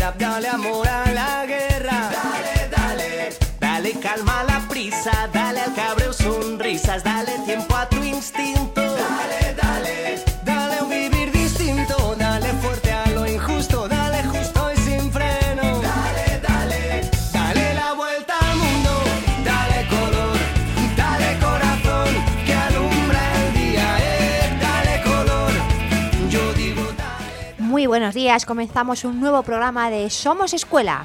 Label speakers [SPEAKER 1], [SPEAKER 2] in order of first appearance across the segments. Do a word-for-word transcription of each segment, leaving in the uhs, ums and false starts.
[SPEAKER 1] rap, dale amor a la guerra. Dale, dale, dale calma a la prisa, dale al cabreo sonrisas, dale tiempo a tu instinto. Dale, dale, dale un vivir distinto, dale fuerte a lo injusto, dale justo y sin freno. Dale, dale, dale la vuelta al mundo, dale color, dale corazón que alumbra el día, eh, dale color. Yo digo dale.
[SPEAKER 2] Muy buenos días, comenzamos un nuevo programa de Somos Escuela.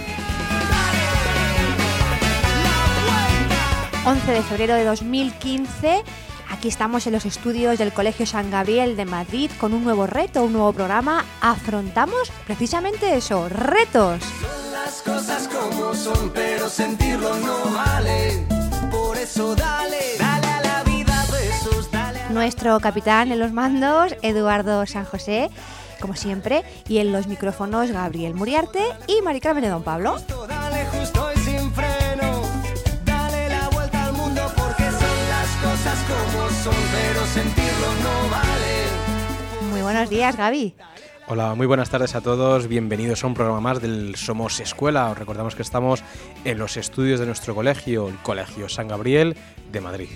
[SPEAKER 2] once de febrero de dos mil quince, aquí estamos en los estudios del Colegio San Gabriel de Madrid con un nuevo reto, un nuevo programa. Afrontamos precisamente eso, retos.
[SPEAKER 1] Son las cosas como son, pero sentirlo no vale. Por eso dale, dale a la vida besos, dale a...
[SPEAKER 2] Nuestro capitán en los mandos, Eduardo San José, como siempre, y en los micrófonos Gabriel Muriarte y Mari Carmen de Don Pablo.
[SPEAKER 1] Justo, dale justo y sin freno, dale la vuelta al mundo porque son las cosas como son, pero sentirlo no vale.
[SPEAKER 2] Muy buenos días, Gaby.
[SPEAKER 3] Hola, muy buenas tardes a todos, bienvenidos a un programa más del Somos Escuela. Os recordamos que estamos en los estudios de nuestro colegio, el Colegio San Gabriel de Madrid.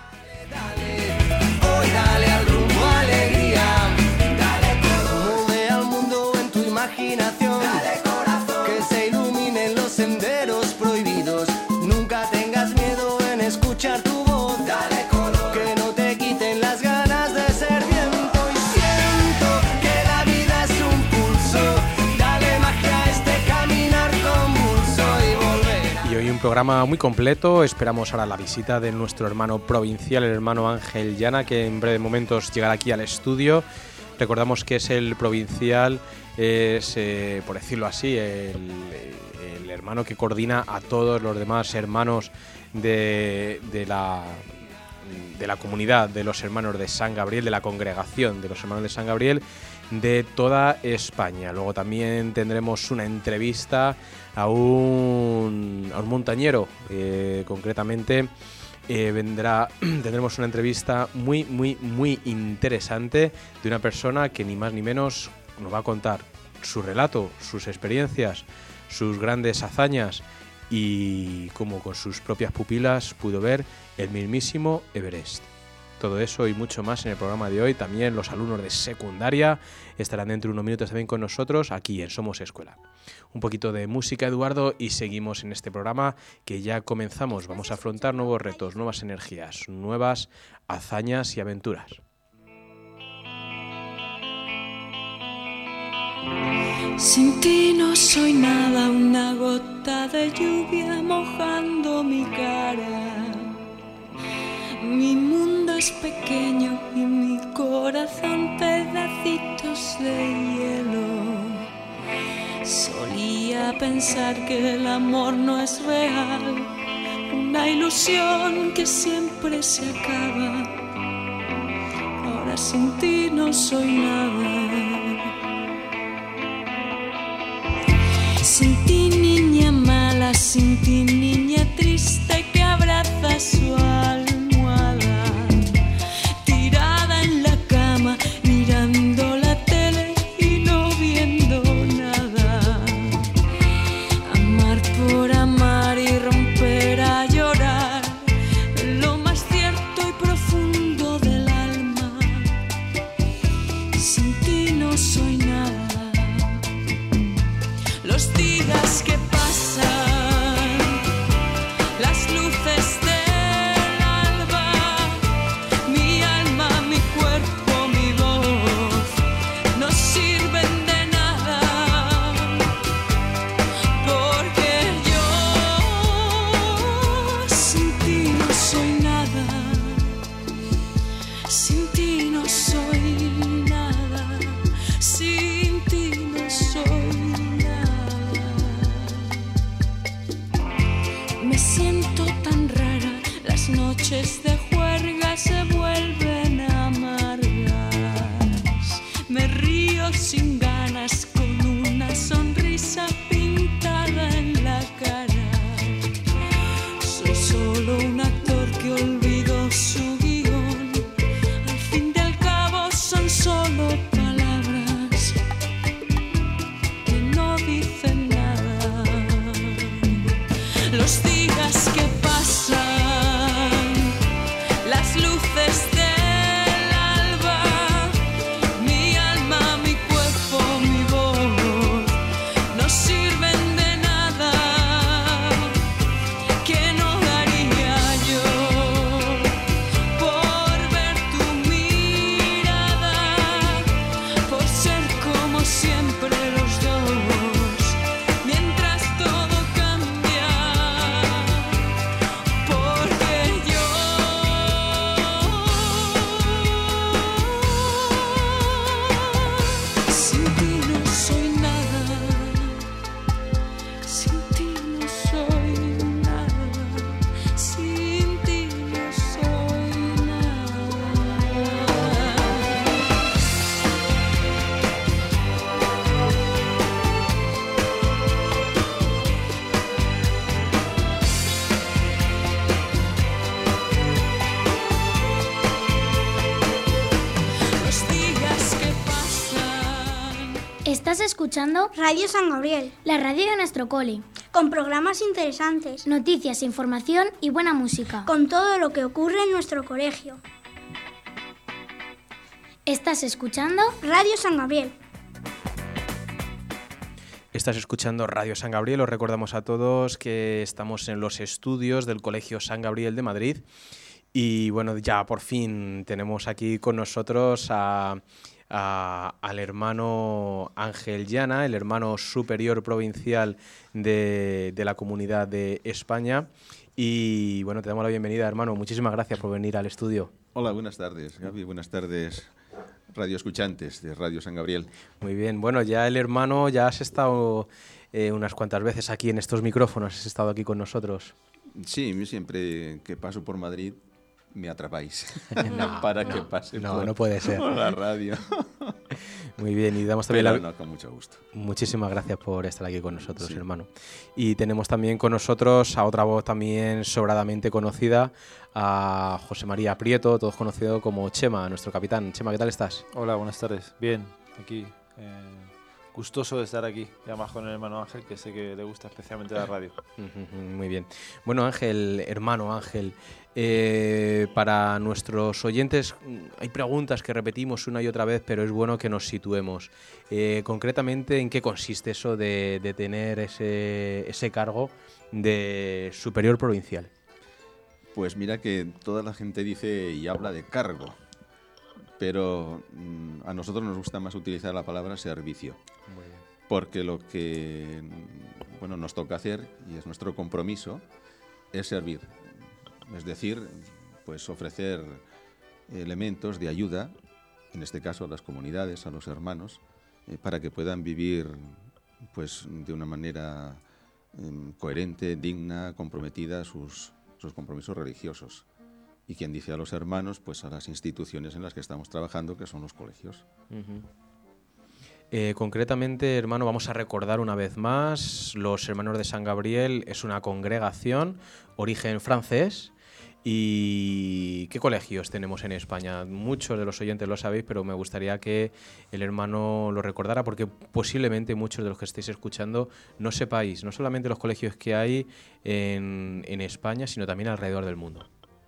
[SPEAKER 1] Dale, hoy dale al rumbo alegría, dale color, mueve al mundo en tu imaginación, dale corazón, que se iluminen los senderos prohibidos, nunca tengas miedo en escuchar tu voz, dale color, que no te quiten las ganas de ser viento y siento que la vida es un pulso, dale magia a este caminar convulso y volver.
[SPEAKER 3] Y hoy un programa muy completo, esperamos ahora la visita de nuestro hermano provincial, el hermano Ángel Llana, que en breves momentos llegará aquí al estudio. Recordamos que es el provincial, es, eh, por decirlo así, el, el hermano que coordina a todos los demás hermanos de, de, la, de la comunidad de los hermanos de San Gabriel, de la congregación de los hermanos de San Gabriel, de toda España. Luego también tendremos una entrevista a un, a un montañero, eh, concretamente eh, vendrá, tendremos una entrevista muy, muy, muy interesante de una persona que ni más ni menos nos va a contar su relato, sus experiencias, sus grandes hazañas y cómo con sus propias pupilas pudo ver el mismísimo Everest. Todo eso y mucho más en el programa de hoy. También los alumnos de secundaria estarán dentro de unos minutos también con nosotros aquí en Somos Escuela. Un poquito de música, Eduardo, y seguimos en este programa que ya comenzamos. Vamos a afrontar nuevos retos, nuevas energías, nuevas hazañas y aventuras.
[SPEAKER 4] Sin ti no soy nada, una gota de lluvia mojando mi cara. Mi mundo es pequeño y mi corazón pedacitos de hielo. Solía pensar que el amor no es real, una ilusión que siempre se acaba. Ahora sin ti no soy nada. Sin ti niña mala, sin ti niña triste que abraza su almohada, tirada en la cama, mirando la tele y no viendo nada. Amar por amar y romper a llorar, lo más cierto y profundo del alma. Sin ti no soy nada. Los días que pasan, las luces del alba, mi alma, mi cuerpo, mi voz, no sirven de nada, porque yo sin ti no soy nada, sin ti no soy nada, sin ti no soy nada. Me siento tan rara, las noches de juerga se vuelven amargas. Me río sin ganas con una sonrisa pintada en la cara. Soy solo un actor que olvidó su guión. Al fin y al cabo son solo palabras que no dicen
[SPEAKER 5] Estás escuchando
[SPEAKER 6] Radio San Gabriel,
[SPEAKER 5] la radio de nuestro cole,
[SPEAKER 6] con programas interesantes,
[SPEAKER 5] noticias, información y buena música,
[SPEAKER 6] con todo lo que ocurre en nuestro colegio.
[SPEAKER 5] Estás escuchando
[SPEAKER 6] Radio San Gabriel.
[SPEAKER 3] Estás escuchando Radio San Gabriel. Os recordamos a todos que estamos en los estudios del Colegio San Gabriel de Madrid. Y bueno, ya por fin tenemos aquí con nosotros a, a, al hermano Ángel Llana, el hermano superior provincial de, de la Comunidad de España. Y bueno, te damos la bienvenida, hermano. Muchísimas gracias por venir al estudio.
[SPEAKER 7] Hola, buenas tardes, Gaby. Buenas tardes, radio escuchantes de Radio San Gabriel.
[SPEAKER 3] Muy bien. Bueno, ya el hermano, ya has estado eh, unas cuantas veces aquí en estos micrófonos, has estado aquí con nosotros.
[SPEAKER 7] Sí, siempre que paso por Madrid me atrapáis
[SPEAKER 3] no,
[SPEAKER 7] para
[SPEAKER 3] no,
[SPEAKER 7] que pase
[SPEAKER 3] no,
[SPEAKER 7] por,
[SPEAKER 3] no puede ser.
[SPEAKER 7] por la radio.
[SPEAKER 3] Muy bien, y damos también
[SPEAKER 7] Pero
[SPEAKER 3] la...
[SPEAKER 7] no, con mucho gusto.
[SPEAKER 3] Muchísimas gracias por estar aquí con nosotros,
[SPEAKER 7] Sí.
[SPEAKER 3] hermano. Y tenemos también con nosotros a otra voz también sobradamente conocida, a José María Prieto, todos conocido como Chema, nuestro capitán. Chema, ¿qué tal estás?
[SPEAKER 8] Hola, buenas tardes. Bien, aquí. Eh, gustoso de estar aquí, y además con el hermano Ángel, que sé que le gusta especialmente la radio.
[SPEAKER 3] Muy bien. Bueno, Ángel, hermano Ángel, eh, para nuestros oyentes hay preguntas que repetimos una y otra vez, pero es bueno que nos situemos. Eh, concretamente, ¿en qué consiste eso de, de tener ese, ese cargo de superior provincial?
[SPEAKER 7] Pues mira que toda la gente dice y habla de cargo, pero mm, a nosotros nos gusta más utilizar la palabra servicio.
[SPEAKER 3] Muy bien.
[SPEAKER 7] Porque lo que bueno, nos toca hacer, y es nuestro compromiso, es servir. Es decir, pues ofrecer elementos de ayuda, en este caso a las comunidades, a los hermanos, eh, para que puedan vivir pues, de una manera eh, coherente, digna, comprometida sus, sus compromisos religiosos. Y quien dice a los hermanos, pues a las instituciones en las que estamos trabajando, que son los colegios.
[SPEAKER 3] Uh-huh. Eh, concretamente, hermano, vamos a recordar una vez más, los Hermanos de San Gabriel es una congregación, origen francés. ¿Y qué colegios tenemos en España? Muchos de los oyentes lo sabéis, pero me gustaría que el hermano lo recordara, porque posiblemente muchos de los que estéis escuchando no sepáis, no solamente los colegios que hay en, en España, sino también alrededor del mundo.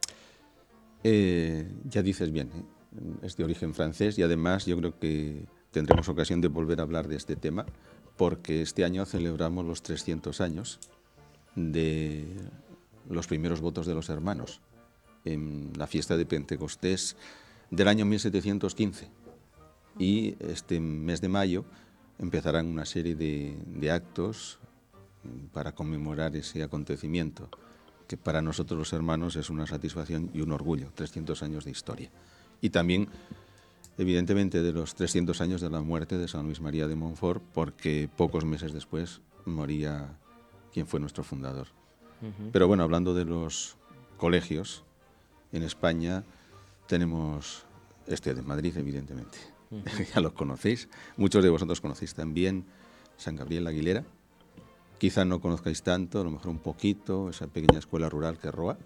[SPEAKER 7] Eh, ya dices bien, ¿eh? Es de origen francés y además yo creo que tendremos ocasión de volver a hablar de este tema porque este año celebramos los trescientos años de los primeros votos de los hermanos en la fiesta de Pentecostés del año mil setecientos quince y este mes de mayo empezarán una serie de, de actos para conmemorar ese acontecimiento que para nosotros los hermanos es una satisfacción y un orgullo, trescientos años de historia. Y también, evidentemente, de los trescientos años de la muerte de San Luis María de Montfort, porque pocos meses después moría quien fue nuestro fundador. Uh-huh. Pero bueno, hablando de los colegios, en España tenemos este de Madrid, evidentemente. Uh-huh. Ya los conocéis, muchos de vosotros conocéis también San Gabriel Aguilera. Quizá no conozcáis tanto, a lo mejor un poquito, esa pequeña escuela rural que es Roa.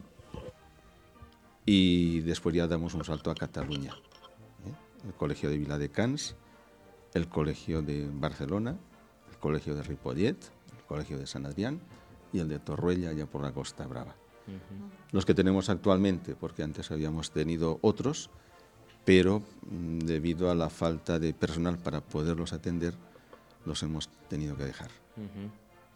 [SPEAKER 7] Y después ya damos un salto a Cataluña. ¿eh? El colegio de Viladecans, el colegio de Barcelona, el colegio de Ripollet, el colegio de San Adrián y el de Torruella, ya por la Costa Brava. Uh-huh. Los que tenemos actualmente, porque antes habíamos tenido otros, pero mm, debido a la falta de personal para poderlos atender, los hemos tenido que dejar.
[SPEAKER 3] Uh-huh.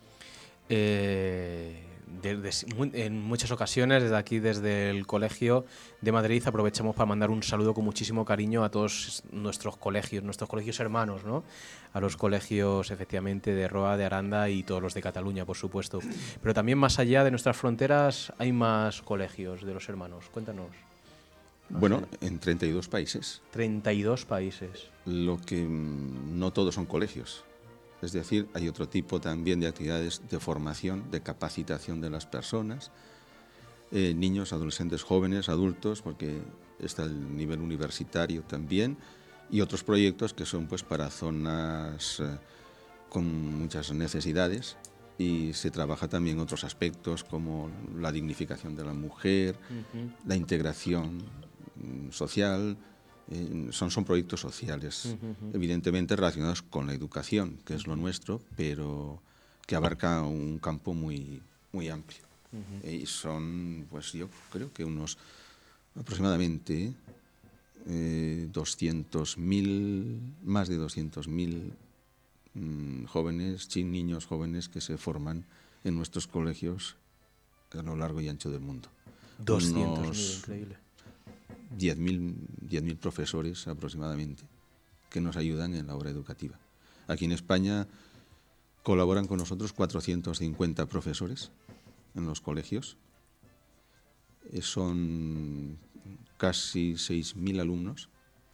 [SPEAKER 3] Eh, de, de, en muchas ocasiones desde aquí, desde el Colegio de Madrid, aprovechamos para mandar un saludo con muchísimo cariño a todos nuestros colegios, nuestros colegios hermanos, ¿no? A los colegios efectivamente de Roa, de Aranda y todos los de Cataluña, por supuesto. Pero también más allá de nuestras fronteras hay más colegios de los hermanos. Cuéntanos. No
[SPEAKER 7] bueno,
[SPEAKER 3] sé.
[SPEAKER 7] En treinta y dos países.
[SPEAKER 3] treinta y dos países.
[SPEAKER 7] Lo que mmm, no todos son colegios. Es decir, hay otro tipo también de actividades de formación, de capacitación de las personas, eh, niños, adolescentes, jóvenes, adultos, porque está el nivel universitario también, y otros proyectos que son pues para zonas eh, con muchas necesidades, y se trabaja también otros aspectos como la dignificación de la mujer, uh-huh. la integración social Eh, son, son proyectos sociales,
[SPEAKER 3] Uh-huh, uh-huh.
[SPEAKER 7] evidentemente relacionados con la educación, que es lo nuestro, pero que abarca un campo muy, muy amplio. Uh-huh. Y son, pues yo creo que unos aproximadamente eh, doscientos mil, más de doscientos mil mmm, jóvenes, niños jóvenes que se forman en nuestros colegios a lo largo y ancho del mundo.
[SPEAKER 3] doscientos mil, increíble.
[SPEAKER 7] diez mil profesores aproximadamente que nos ayudan en la obra educativa. Aquí en España colaboran con nosotros cuatrocientos cincuenta profesores en los colegios. Eh, son casi seis mil alumnos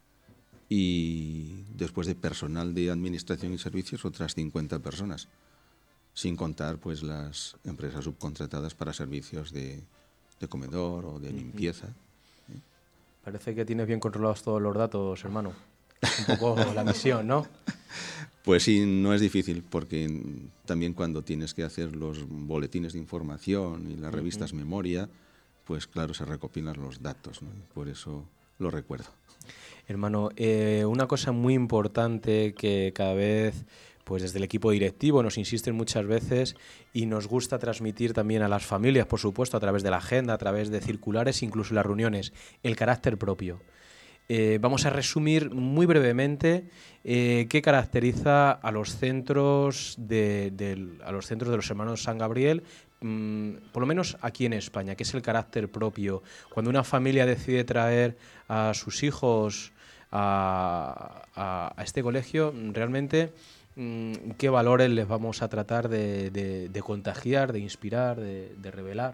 [SPEAKER 7] y después de personal de administración y servicios otras cincuenta personas, sin contar pues las empresas subcontratadas para servicios de, de comedor o de limpieza. ¿eh?
[SPEAKER 3] Parece que tienes bien controlados todos los datos, hermano. Un poco la misión, ¿no?
[SPEAKER 7] Pues sí, no es difícil, porque también cuando tienes que hacer los boletines de información y las revistas uh-huh. memoria, pues claro, se recopilan los datos, ¿no? Por eso lo recuerdo.
[SPEAKER 3] Hermano, eh, una cosa muy importante que cada vez, pues desde el equipo directivo nos insisten muchas veces y nos gusta transmitir también a las familias, por supuesto, a través de la agenda, a través de circulares, incluso en las reuniones, el carácter propio. Eh, vamos a resumir muy brevemente eh, qué caracteriza a los centros de, de, a los centros de los hermanos San Gabriel, mmm, por lo menos aquí en España, qué es el carácter propio. Cuando una familia decide traer a sus hijos a, a, a este colegio, realmente mmm, qué valores les vamos a tratar de, de, de contagiar, de inspirar, de, de revelar.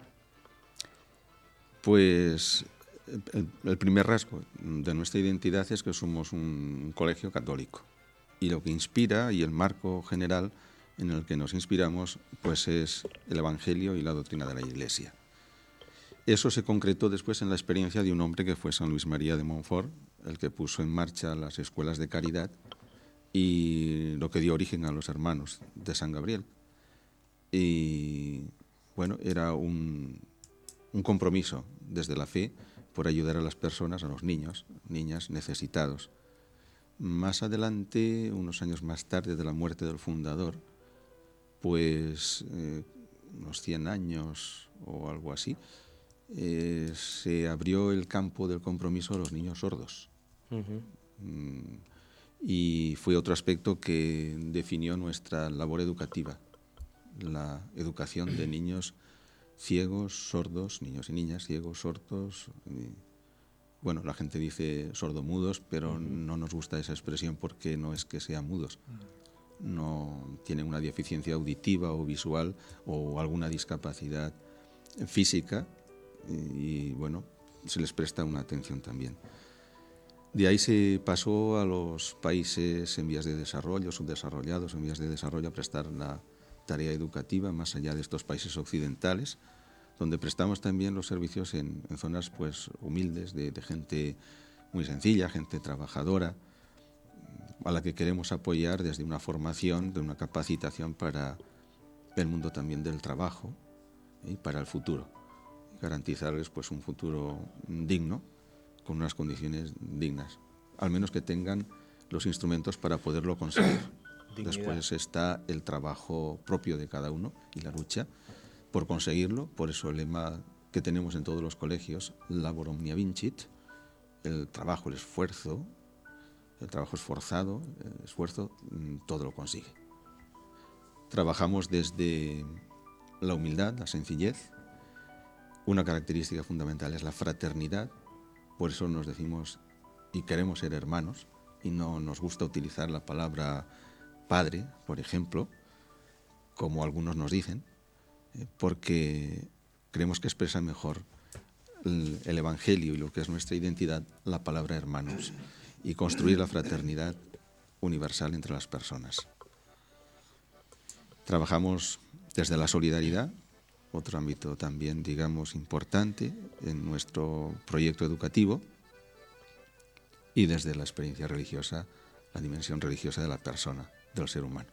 [SPEAKER 7] Pues El, el primer rasgo de nuestra identidad es que somos un colegio católico y lo que inspira y el marco general en el que nos inspiramos pues es el Evangelio y la doctrina de la Iglesia. Eso se concretó después en la experiencia de un hombre que fue San Luis María de Montfort, el que puso en marcha las escuelas de caridad y lo que dio origen a los hermanos de San Gabriel. Y bueno, era un, un compromiso desde la fe por ayudar a las personas, a los niños, niñas necesitados. Más adelante, unos años más tarde de la muerte del fundador, pues eh, unos cien años o algo así, eh, se abrió el campo del compromiso a los niños sordos. Uh-huh. Mm, y fue otro aspecto que definió nuestra labor educativa, la educación de niños ciegos, sordos, niños y niñas, ciegos, sordos. Y, bueno, la gente dice sordomudos, pero uh-huh. no nos gusta esa expresión porque no es que sean mudos. Uh-huh. No tienen una deficiencia auditiva o visual o alguna discapacidad física y, y bueno, se les presta una atención también. De ahí se pasó a los países en vías de desarrollo, subdesarrollados, en vías de desarrollo, a prestar la tarea educativa más allá de estos países occidentales, donde prestamos también los servicios en, en zonas pues humildes, de, de gente muy sencilla, gente trabajadora, a la que queremos apoyar desde una formación, de una capacitación para el mundo también del trabajo y para el futuro, garantizarles pues un futuro digno, con unas condiciones dignas, al menos que tengan los instrumentos para poderlo conseguir. Dignidad. Después está el trabajo propio de cada uno y la lucha por conseguirlo. Por eso el lema que tenemos en todos los colegios, Labor Omnia Vincit, el trabajo, el esfuerzo, el trabajo esforzado, el esfuerzo, todo lo consigue. Trabajamos desde la humildad, la sencillez. Una característica fundamental es la fraternidad. Por eso nos decimos y queremos ser hermanos y no nos gusta utilizar la palabra padre, por ejemplo, como algunos nos dicen, eh, porque creemos que expresa mejor el, el Evangelio y lo que es nuestra identidad, la palabra hermanos, y construir la fraternidad universal entre las personas. Trabajamos desde la solidaridad, otro ámbito también, digamos, importante en nuestro proyecto educativo, y desde la experiencia religiosa, la dimensión religiosa de la persona, del ser humano.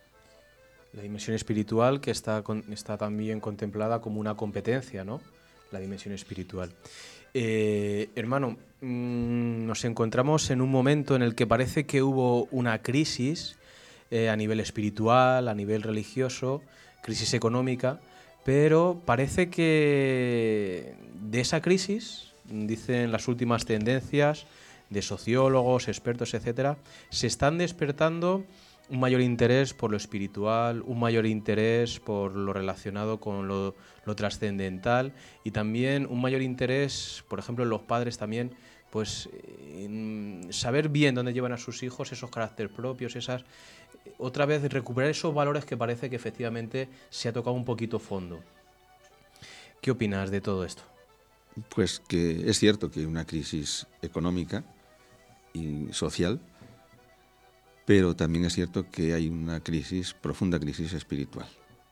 [SPEAKER 3] La dimensión espiritual que está, con, está también contemplada como una competencia, ¿no? la dimensión espiritual. Eh, hermano, mmm, nos encontramos en un momento en el que parece que hubo una crisis eh, a nivel espiritual, a nivel religioso, crisis económica, pero parece que de esa crisis, dicen las últimas tendencias de sociólogos, expertos, etcétera, se están despertando un mayor interés por lo espiritual, un mayor interés por lo relacionado con lo, lo trascendental y también un mayor interés, por ejemplo, en los padres también, pues en saber bien dónde llevan a sus hijos, esos caracteres propios, esas, otra vez recuperar esos valores que parece que efectivamente se ha tocado un poquito fondo. ¿Qué opinas de todo esto?
[SPEAKER 7] Pues que es cierto que hay una crisis económica y social, pero también es cierto que hay una crisis, profunda crisis espiritual.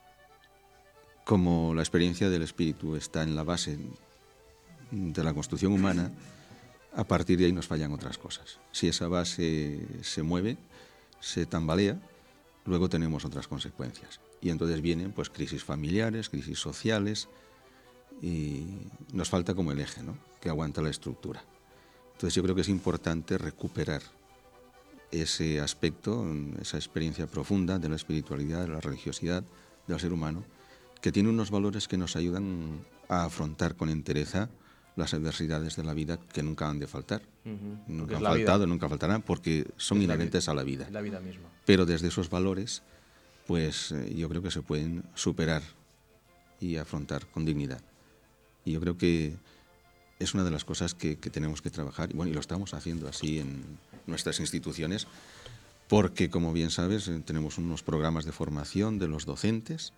[SPEAKER 7] Como la experiencia del espíritu está en la base de la construcción humana, a partir de ahí nos fallan otras cosas. Si esa base se mueve, se tambalea, luego tenemos otras consecuencias. Y entonces vienen pues crisis familiares, crisis sociales, y nos falta como el eje, ¿no?, que aguanta la estructura. Entonces yo creo que es importante recuperar ese aspecto, esa experiencia profunda de la espiritualidad, de la religiosidad del ser humano, que tiene unos valores que nos ayudan a afrontar con entereza las adversidades de la vida que nunca han de faltar. Uh-huh. Nunca han faltado, vida. nunca faltarán, porque son es inherentes la, a la vida.
[SPEAKER 3] La vida misma.
[SPEAKER 7] Pero desde esos valores, pues yo creo que se pueden superar y afrontar con dignidad. Y yo creo que es una de las cosas que, que tenemos que trabajar, y bueno, y lo estamos haciendo así en nuestras instituciones, porque, como bien sabes, tenemos unos programas de formación de los docentes,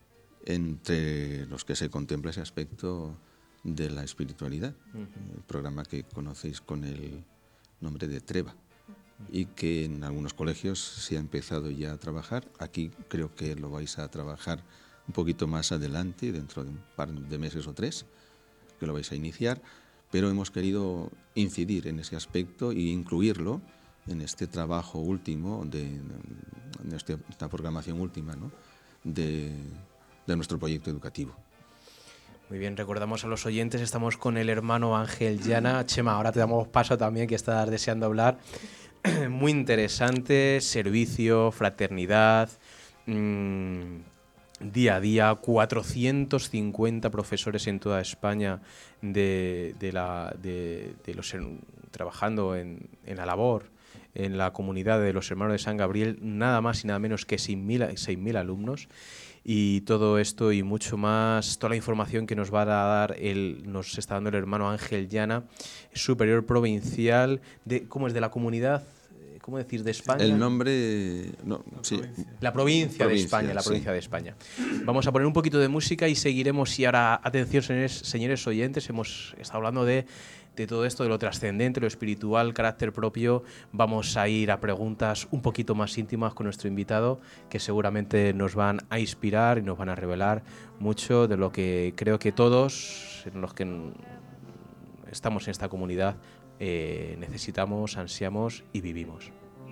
[SPEAKER 7] entre los que se contempla ese aspecto de la espiritualidad, uh-huh. el programa que conocéis con el nombre de Treva, uh-huh. y que en algunos colegios se ha empezado ya a trabajar. Aquí creo que lo vais a trabajar un poquito más adelante, dentro de un par de meses o tres, que lo vais a iniciar, pero hemos querido incidir en ese aspecto e incluirlo en este trabajo último, de, en este, esta programación última, ¿no?, de, de nuestro proyecto educativo.
[SPEAKER 3] Muy bien, recordamos a los oyentes, estamos con el hermano Ángel Llana. Chema, ahora te damos paso también, que estás deseando hablar. Muy interesante, servicio, fraternidad, mmm, día a día, cuatrocientos cincuenta profesores en toda España de, de, la, de, de los trabajando en, en la labor, en la comunidad de los hermanos de San Gabriel, nada más y nada menos que seis mil alumnos. Y todo esto y mucho más, toda la información que nos va a dar, el, nos está dando el hermano Ángel Llana, superior provincial, de, ¿cómo es? De la comunidad, ¿cómo decir? De España.
[SPEAKER 7] El nombre, no,
[SPEAKER 3] la
[SPEAKER 7] sí.
[SPEAKER 3] Provincia, la provincia, provincia de España, la provincia sí. de España. Vamos a poner un poquito de música y seguiremos. Y ahora, atención, señores, señores oyentes, hemos estado hablando de, de todo esto, de lo trascendente, lo espiritual, carácter propio. Vamos a ir a preguntas un poquito más íntimas con nuestro invitado, que seguramente nos van a inspirar y nos van a revelar mucho de lo que creo que todos, en los que estamos en esta comunidad, eh, necesitamos, ansiamos y vivimos.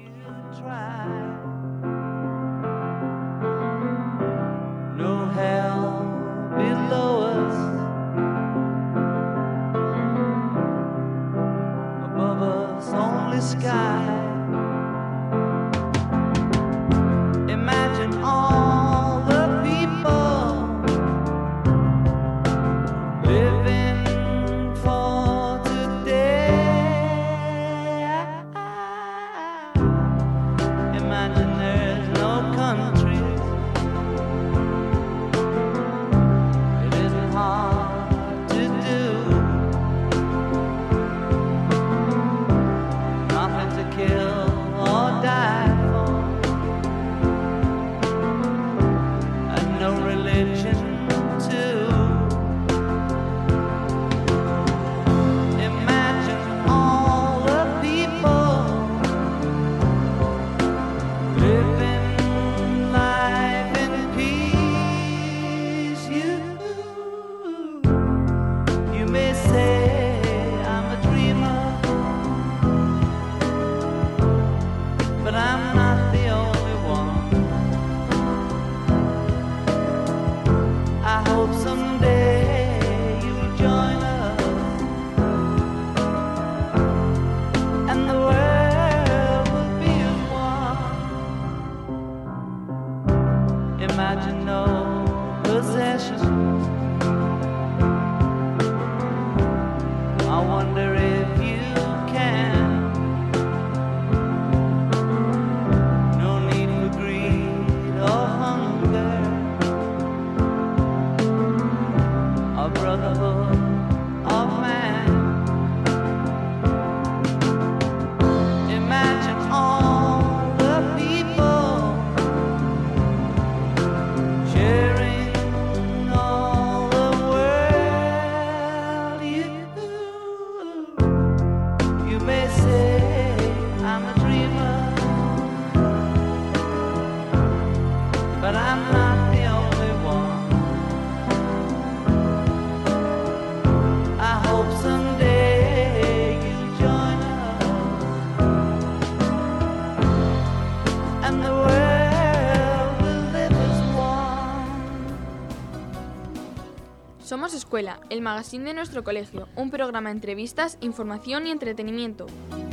[SPEAKER 1] No hell below us, above us only sky. Imagine all the people living for today. Imagine there's no countries. It isn't hard to do. Nothing to kill. wonder if you can. No need for greed or hunger, or brotherhood of man. Imagine all the people sharing all the world. You, you may say I'm a dreamer, but I'm not the only one. I hope someday you join us, and the world will live as one.
[SPEAKER 9] Somos Escuela, el magazine de nuestro colegio, un programa de entrevistas, información y entretenimiento.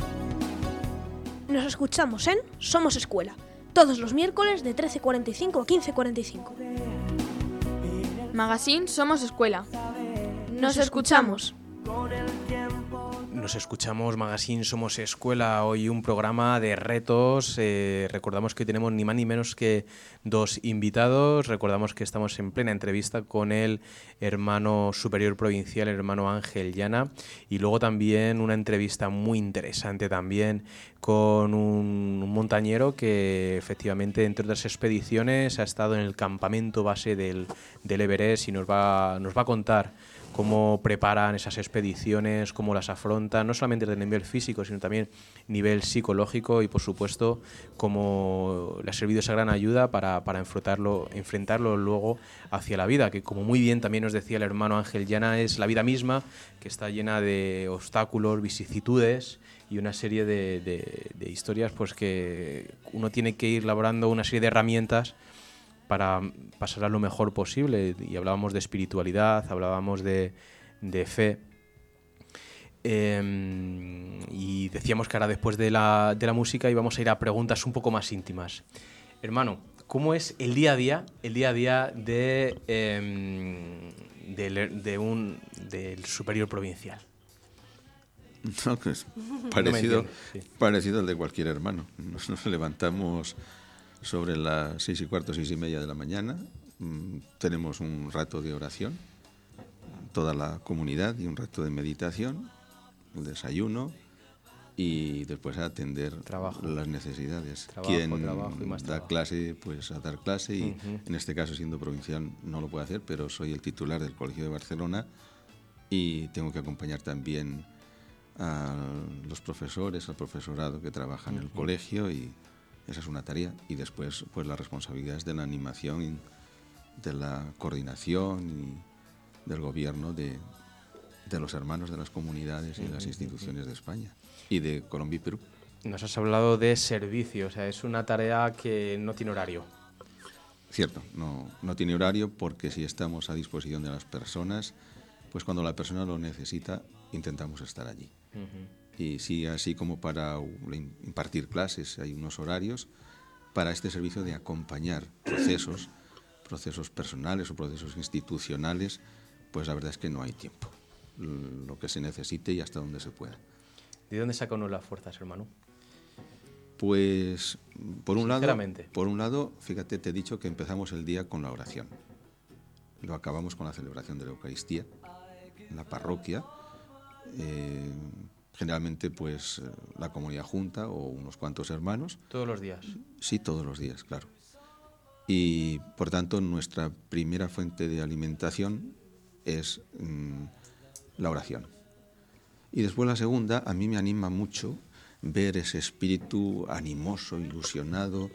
[SPEAKER 10] Nos escuchamos en Somos Escuela, todos los miércoles de trece cuarenta y cinco a quince cuarenta y cinco.
[SPEAKER 9] Magazine Somos Escuela. Nos escuchamos.
[SPEAKER 3] Nos escuchamos, Magazine Somos Escuela, hoy un programa de retos. Eh, recordamos que tenemos ni más ni menos que dos invitados. Recordamos que estamos en plena entrevista con el hermano superior provincial, el hermano Ángel Llana, y luego también una entrevista muy interesante también con un, un montañero que efectivamente, entre otras expediciones, ha estado en el campamento base del, del Everest y nos va, nos va a contar cómo preparan esas expediciones, cómo las afrontan, no solamente desde el nivel físico, sino también nivel psicológico, y por supuesto cómo le ha servido esa gran ayuda para, para enfrentarlo, enfrentarlo luego hacia la vida, que como muy bien también nos decía el hermano Ángel Llana, es la vida misma, que está llena de obstáculos, vicisitudes y una serie de, de, de historias pues que uno tiene que ir elaborando una serie de herramientas para pasar lo mejor posible. Y hablábamos de espiritualidad, hablábamos de, de fe, eh, y decíamos que ahora después de la, de la música íbamos a ir a preguntas un poco más íntimas. Hermano, ¿cómo es el día a día, el día a día de, eh, de, de un, del superior provincial?
[SPEAKER 7] No, pues, parecido,
[SPEAKER 3] no sí.
[SPEAKER 7] parecido al de cualquier hermano. Nos, nos levantamos sobre las seis y cuarto, seis y media de la mañana. Mm, tenemos un rato de oración, toda la comunidad, y un rato de meditación, el desayuno, y después a atender
[SPEAKER 3] trabajo.
[SPEAKER 7] las necesidades.
[SPEAKER 3] Trabajo,
[SPEAKER 7] Quien
[SPEAKER 3] trabajo y más
[SPEAKER 7] da
[SPEAKER 3] trabajo.
[SPEAKER 7] clase, pues a dar clase, y
[SPEAKER 3] Uh-huh.
[SPEAKER 7] en este caso, siendo provincial, no lo puedo hacer, pero soy el titular del Colegio de Barcelona y tengo que acompañar también a los profesores, al profesorado que trabaja en el
[SPEAKER 3] Uh-huh.
[SPEAKER 7] colegio, y esa es una tarea. Y después, pues las responsabilidades de la animación, y de la coordinación y del gobierno de, de los hermanos de las comunidades y de las instituciones de España y de Colombia y Perú.
[SPEAKER 3] Nos has hablado de servicio, o sea, es una tarea que no tiene horario.
[SPEAKER 7] Cierto, no, no tiene horario, porque si estamos a disposición de las personas, pues cuando la persona lo necesita, intentamos estar allí. Uh-huh. Y sí, así como para impartir clases hay unos horarios, para este servicio de acompañar procesos, procesos personales o procesos institucionales, pues la verdad es que no hay tiempo. Lo que se necesite y hasta donde se pueda.
[SPEAKER 3] ¿De dónde saca uno las fuerzas, hermano?
[SPEAKER 7] Pues, por un lado,
[SPEAKER 3] Sinceramente.
[SPEAKER 7] por un lado, fíjate, te he dicho que empezamos el día con la oración. Lo acabamos con la celebración de la Eucaristía en la parroquia. Eh, generalmente, pues, la comunidad junta o unos cuantos hermanos.
[SPEAKER 3] ¿Todos los días?
[SPEAKER 7] Sí, todos los días, claro. Y, por tanto, nuestra primera fuente de alimentación es mmm, la oración. Y después la segunda, a mí me anima mucho ver ese espíritu animoso, ilusionado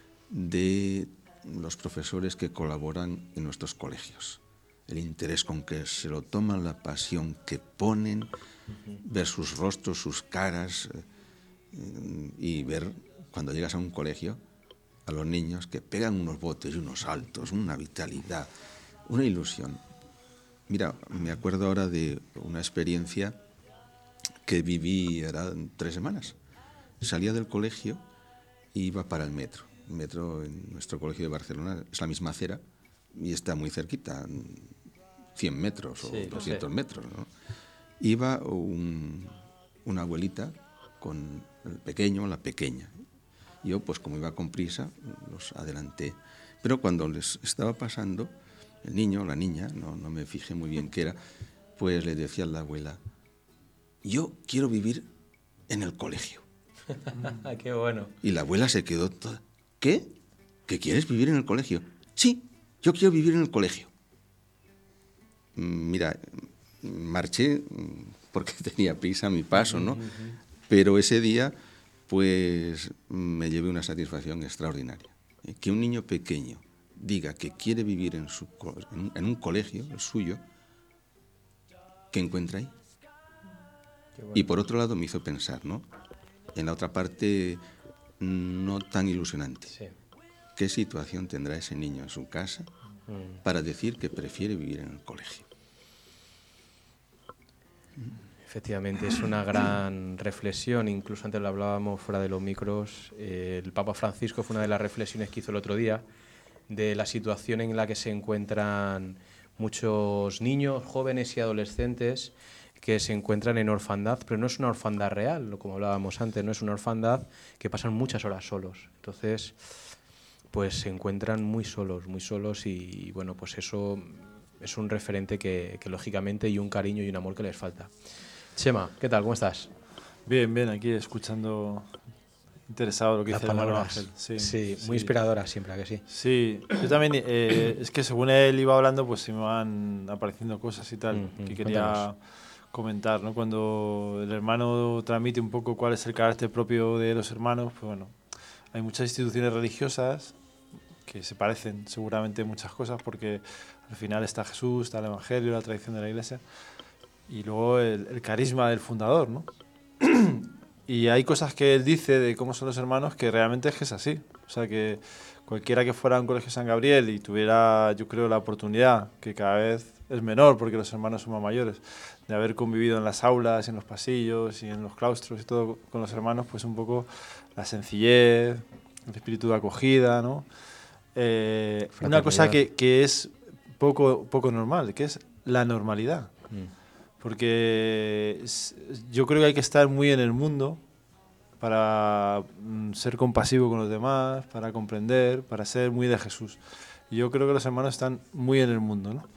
[SPEAKER 7] de los profesores que colaboran en nuestros colegios. El interés con que se lo toman, la pasión que ponen, uh-huh. ver sus rostros, sus caras, eh, y ver cuando llegas a un colegio a los niños que pegan unos botes y unos saltos, una vitalidad, una ilusión. Mira, me acuerdo ahora de una experiencia que viví, eran tres semanas. Salía del colegio e iba para el metro. El metro en nuestro colegio de Barcelona es la misma acera y está muy cerquita, cien metros o sí, doscientos metros, ¿no? iba un, una abuelita con el pequeño, la pequeña. Yo, pues como iba con prisa, los adelanté. Pero cuando les estaba pasando, el niño, la niña, no, no me fijé muy bien qué era, pues le decía a la abuela, yo quiero vivir en el colegio.
[SPEAKER 3] ¡Qué bueno!
[SPEAKER 7] Y la abuela se quedó toda, ¿qué? ¿Que quieres vivir en el colegio? Sí, yo quiero vivir en el colegio. Mira, marché porque tenía prisa a mi paso, ¿no? Pero ese día, pues, me llevé una satisfacción extraordinaria. Que un niño pequeño diga que quiere vivir en, su, en un colegio, el suyo, ¿qué encuentra ahí? Bueno. Y por otro lado me hizo pensar, ¿no? En la otra parte, no tan ilusionante. Sí. ¿Qué situación tendrá ese niño en su casa mm. para decir que prefiere vivir en el colegio?
[SPEAKER 3] Efectivamente, es una gran reflexión, incluso antes lo hablábamos fuera de los micros, eh, el Papa Francisco fue una de las reflexiones que hizo el otro día de la situación en la que se encuentran muchos niños, jóvenes y adolescentes que se encuentran en orfandad, pero no es una orfandad real, como hablábamos antes, no es una orfandad que pasan muchas horas solos. Entonces, pues se encuentran muy solos, muy solos y, bueno, pues eso es un referente que, que lógicamente y un cariño y un amor que les falta. Chema, ¿qué tal? ¿Cómo estás?
[SPEAKER 8] Bien, bien, aquí escuchando, interesado lo que
[SPEAKER 3] Las
[SPEAKER 8] dice el hermano
[SPEAKER 3] palabras.
[SPEAKER 8] Ángel. Sí,
[SPEAKER 3] sí,
[SPEAKER 8] sí,
[SPEAKER 3] muy inspiradora siempre, ¿a que sí?
[SPEAKER 8] Sí, yo también, eh, es que según él iba hablando, pues se me van apareciendo cosas y tal, mm-hmm. que quería Cuéntanos. comentar, ¿no? Cuando el hermano transmite un poco cuál es el carácter propio de los hermanos, pues bueno, hay muchas instituciones religiosas que se parecen seguramente en muchas cosas, porque al final está Jesús, está el Evangelio, la tradición de la Iglesia, y luego el, el carisma del fundador, ¿no? Y hay cosas que él dice de cómo son los hermanos que realmente es que es así. O sea, que cualquiera que fuera a un colegio San Gabriel y tuviera, yo creo, la oportunidad, que cada vez es menor porque los hermanos son más mayores, de haber convivido en las aulas, en los pasillos y en los claustros y todo con los hermanos, pues un poco la sencillez, el espíritu de acogida, ¿no? Eh, una cosa que, que es poco, poco normal, que es la normalidad. Mm. Porque yo creo que hay que estar muy en el mundo para ser compasivo con los demás, para comprender, para ser muy de Jesús. Y yo creo que los hermanos están muy en el mundo, ¿no?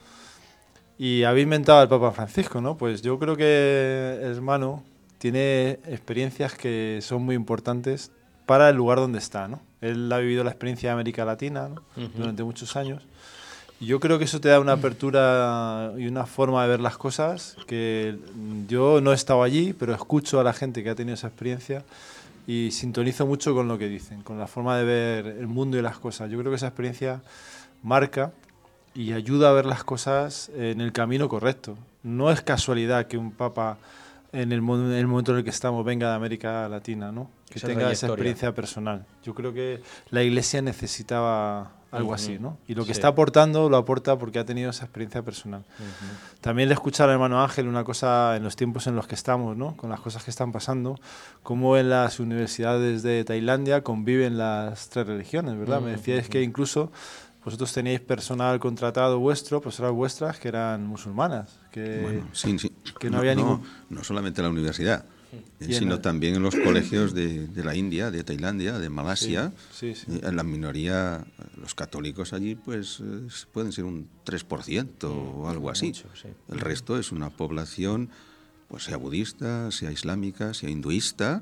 [SPEAKER 8] Y habéis inventado al Papa Francisco, ¿no? Pues yo creo que el hermano tiene experiencias que son muy importantes para el lugar donde está, ¿no? Él ha vivido la experiencia de América Latina, ¿no? Uh-huh. Durante muchos años. Y yo creo que eso te da una apertura y una forma de ver las cosas que yo no he estado allí, pero escucho a la gente que ha tenido esa experiencia y sintonizo mucho con lo que dicen, con la forma de ver el mundo y las cosas. Yo creo que esa experiencia marca y ayuda a ver las cosas en el camino correcto. No es casualidad que un papa en el, en el momento en el que estamos venga de América Latina, ¿no? Que esa tenga esa experiencia personal. Yo creo que la Iglesia necesitaba algo uh-huh. así, ¿no? Y lo que sí. está aportando, lo aporta porque ha tenido esa experiencia personal. Uh-huh. También le escucha al hermano Ángel una cosa en los tiempos en los que estamos, ¿no? Con las cosas que están pasando, cómo en las universidades de Tailandia conviven las tres religiones, ¿verdad? Uh-huh. Me decíais uh-huh. que incluso vosotros teníais personal contratado vuestro, personas vuestras que eran musulmanas, que,
[SPEAKER 7] bueno, sí, sí.
[SPEAKER 8] que no,
[SPEAKER 7] no
[SPEAKER 8] había
[SPEAKER 7] no,
[SPEAKER 8] ningún...
[SPEAKER 7] No solamente en la universidad, eh, sino el... también en los colegios de, de la India, de Tailandia, de Malasia.
[SPEAKER 8] Sí, sí, sí.
[SPEAKER 7] En la minoría, los católicos allí pues eh, pueden ser un tres por ciento o algo así. Mucho, sí. El resto es una población, pues sea budista, sea islámica, sea hinduista,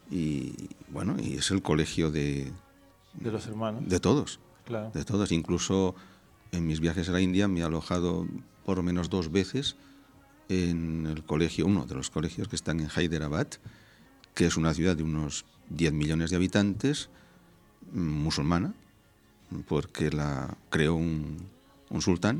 [SPEAKER 7] y bueno, y es el colegio de...
[SPEAKER 8] De los hermanos.
[SPEAKER 7] De todos.
[SPEAKER 8] Claro.
[SPEAKER 7] De todos, incluso en mis viajes a la India me he alojado por lo menos dos veces en el colegio, uno de los colegios que están en Hyderabad, que es una ciudad de unos diez millones de habitantes, musulmana, porque la creó un, un sultán,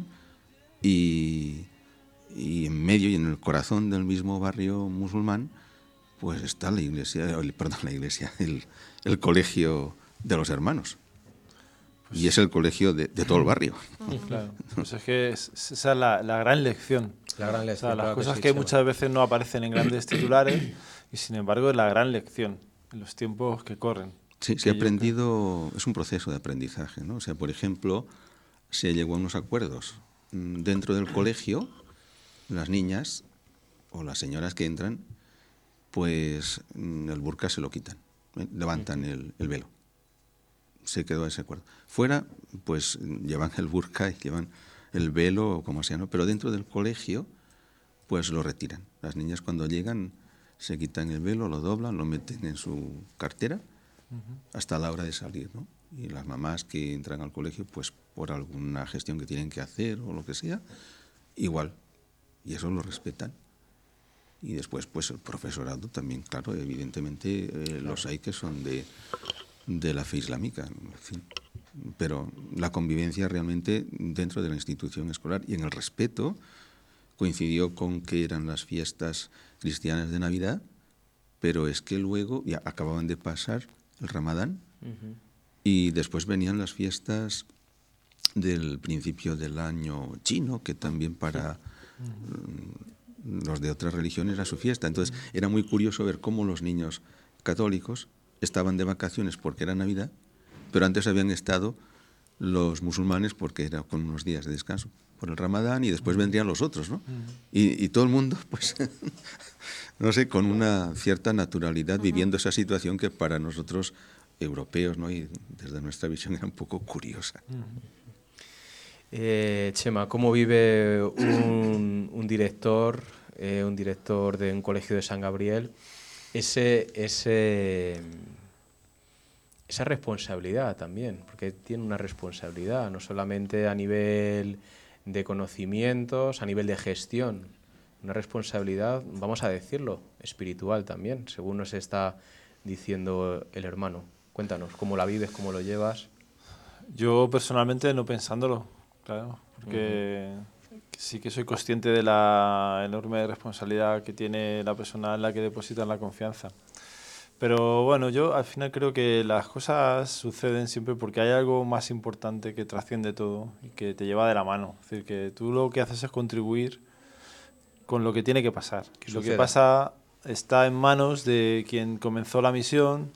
[SPEAKER 7] y, y en medio y en el corazón del mismo barrio musulmán, pues está la iglesia, perdón, la iglesia, el, el colegio de los hermanos. Pues y es el colegio de, de todo el barrio.
[SPEAKER 8] Claro. Pues es que es, esa es la, la gran lección.
[SPEAKER 3] La gran lección.
[SPEAKER 8] O sea, las
[SPEAKER 3] claro
[SPEAKER 8] cosas
[SPEAKER 3] que, sí,
[SPEAKER 8] que
[SPEAKER 3] Chema.
[SPEAKER 8] muchas veces no aparecen en grandes titulares y sin embargo es la gran lección en los tiempos que corren.
[SPEAKER 7] Sí, se ha aprendido, es un proceso de aprendizaje, ¿no? O sea, por ejemplo, se llegó a unos acuerdos. Dentro del colegio, las niñas o las señoras que entran, pues el burka se lo quitan, ¿eh? levantan el, el velo. Se quedó ese acuerdo. Fuera, pues llevan el burka y llevan el velo o como sea, ¿no? Pero dentro del colegio, pues lo retiran. Las niñas cuando llegan se quitan el velo, lo doblan, lo meten en su cartera uh-huh. hasta la hora de salir, ¿no? Y las mamás que entran al colegio, pues por alguna gestión que tienen que hacer o lo que sea, igual. Y eso lo respetan. Y después, pues el profesorado también, claro, evidentemente eh, claro. los hay que son de, de la fe islámica, en fin. Pero la convivencia realmente dentro de la institución escolar y en el respeto coincidió con que eran las fiestas cristianas de Navidad, pero es que luego ya acababan de pasar el Ramadán uh-huh. y después venían las fiestas del principio del año chino, que también para uh-huh. los de otras religiones era su fiesta. Entonces uh-huh. era muy curioso ver cómo los niños católicos estaban de vacaciones porque era Navidad, pero antes habían estado los musulmanes porque era con unos días de descanso por el Ramadán y después vendrían los otros, ¿no? Uh-huh. Y, y todo el mundo, pues, no sé, con una cierta naturalidad uh-huh. viviendo esa situación que para nosotros europeos, ¿no? Y desde nuestra visión era un poco curiosa.
[SPEAKER 3] Uh-huh. eh, Chema, ¿cómo vive un, un director, eh, un director de un colegio de San Gabriel, ese, ese, esa responsabilidad también? Porque tiene una responsabilidad, no solamente a nivel de conocimientos, a nivel de gestión, una responsabilidad, vamos a decirlo, espiritual también, según nos está diciendo el hermano. Cuéntanos, ¿cómo la vives, cómo lo llevas?
[SPEAKER 8] Yo personalmente no pensándolo, claro, porque uh-huh. sí que soy consciente de la enorme responsabilidad que tiene la persona en la que depositan la confianza. Pero bueno, yo al final creo que las cosas suceden siempre porque hay algo más importante que trasciende todo y que te lleva de la mano. Es decir, que tú lo que haces es contribuir con lo que tiene que pasar. Que lo que pasa está en manos de quien comenzó la misión,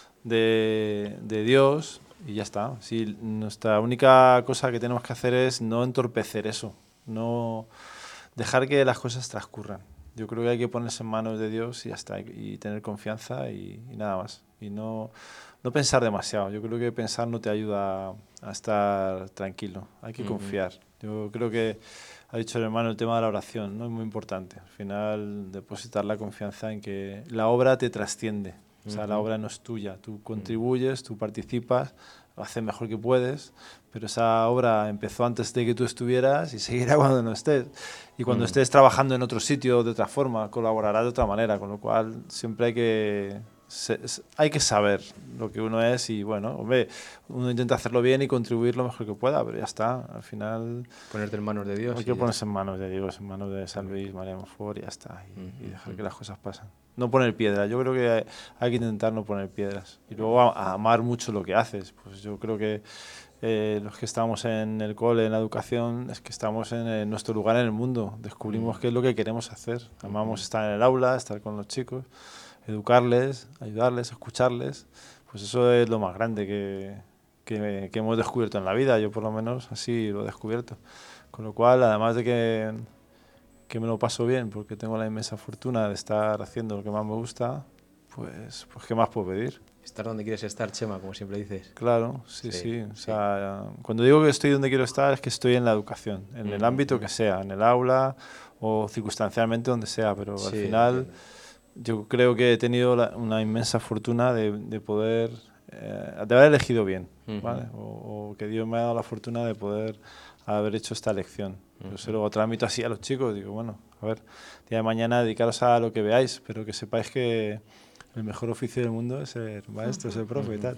[SPEAKER 8] de, de Dios, y ya está. Sí, nuestra única cosa que tenemos que hacer es no entorpecer eso, no dejar que las cosas transcurran. Yo creo que hay que ponerse en manos de Dios y ya está, y tener confianza y, y nada más. Y no, no pensar demasiado. Yo creo que pensar no te ayuda a estar tranquilo. Hay que uh-huh. confiar. Yo creo que ha dicho el hermano el tema de la oración, ¿no? Es muy importante. Al final, depositar la confianza en que la obra te trasciende. Uh-huh. O sea, la obra no es tuya. Tú contribuyes, tú participas, lo haces mejor que puedes, pero esa obra empezó antes de que tú estuvieras y seguirá cuando no estés. Y cuando mm. estés trabajando en otro sitio de otra forma, colaborará de otra manera, con lo cual siempre hay que, se, hay que saber lo que uno es y, bueno, hombre, uno intenta hacerlo bien y contribuir lo mejor que pueda, pero ya está, al final...
[SPEAKER 3] Ponerte en manos de Dios.
[SPEAKER 8] Hay que ponerse en manos de Dios, en manos de San Luis, María Monfort y ya está, y, mm. y dejar que las cosas pasen. No poner piedras, yo creo que hay, hay que intentar no poner piedras. Y luego a, a amar mucho lo que haces, pues yo creo que eh, los que estamos en el cole, en la educación, es que estamos en, en nuestro lugar en el mundo, descubrimos qué es lo que queremos hacer. Amamos estar en el aula, estar con los chicos, educarles, ayudarles, escucharles, pues eso es lo más grande que, que, que hemos descubierto en la vida, yo por lo menos así lo he descubierto. Con lo cual, además de que... que me lo paso bien porque tengo la inmensa fortuna de estar haciendo lo que más me gusta, pues, pues ¿qué más puedo pedir?
[SPEAKER 3] Estar donde quieres estar, Chema, como siempre dices.
[SPEAKER 8] Claro, sí, sí. sí. O sea, sí. Cuando digo que estoy donde quiero estar es que estoy en la educación, en mm, el ámbito mm. que sea, en el aula o circunstancialmente donde sea, pero sí, al final entiendo. Yo creo que he tenido la, una inmensa fortuna de, de poder, eh, de haber elegido bien, uh-huh. ¿vale? O, o que Dios me ha dado la fortuna de poder haber hecho esta elección. Yo se lo tramito así a los chicos, digo, bueno, a ver, día de mañana dedicaros a lo que veáis, pero que sepáis que el mejor oficio del mundo es ser maestro, ser profe y tal.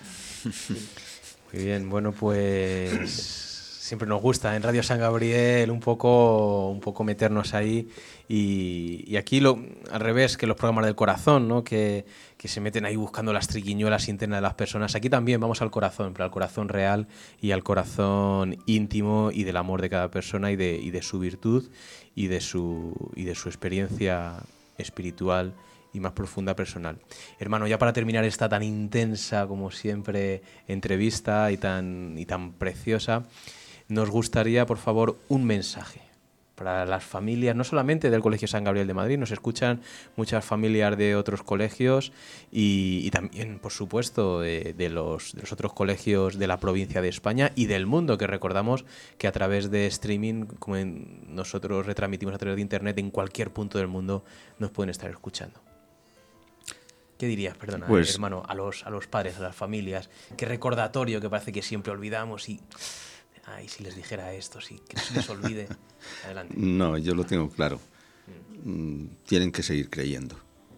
[SPEAKER 3] Muy bien, bueno, pues siempre nos gusta en Radio San Gabriel un poco, un poco meternos ahí y, y aquí lo, al revés que los programas del corazón, ¿no? que, que se meten ahí buscando las triquiñuelas internas de las personas. Aquí también vamos al corazón, pero al corazón real y al corazón íntimo y del amor de cada persona y de, y de su virtud y de su, y de su experiencia espiritual y más profunda personal. Hermano, ya para terminar esta tan intensa como siempre entrevista y tan, y tan preciosa, nos gustaría, por favor, un mensaje. para las familias, no solamente del Colegio San Gabriel de Madrid, nos escuchan muchas familias de otros colegios y, y también, por supuesto, de, de, los, de los otros colegios de la provincia de España y del mundo, que recordamos que a través de streaming, como en, nosotros retransmitimos a través de internet, en cualquier punto del mundo nos pueden estar escuchando. ¿Qué dirías, perdona, pues, hermano, a los, a los padres, a las familias? Qué recordatorio que parece que siempre olvidamos y... Ay, si les dijera esto, si que no se les olvide. Adelante.
[SPEAKER 7] No, yo lo tengo claro. Mm. Tienen que seguir creyendo.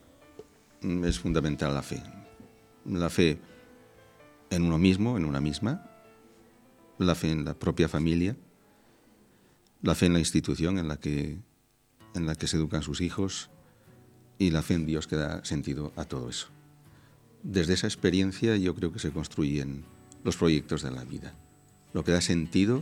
[SPEAKER 7] Es fundamental la fe. La fe en uno mismo, en una misma. La fe en la propia familia. La fe en la institución en la que, en la que se educan sus hijos. Y la fe en Dios que da sentido a todo eso. Desde esa experiencia yo creo que se construyen los proyectos de la vida. Lo que da sentido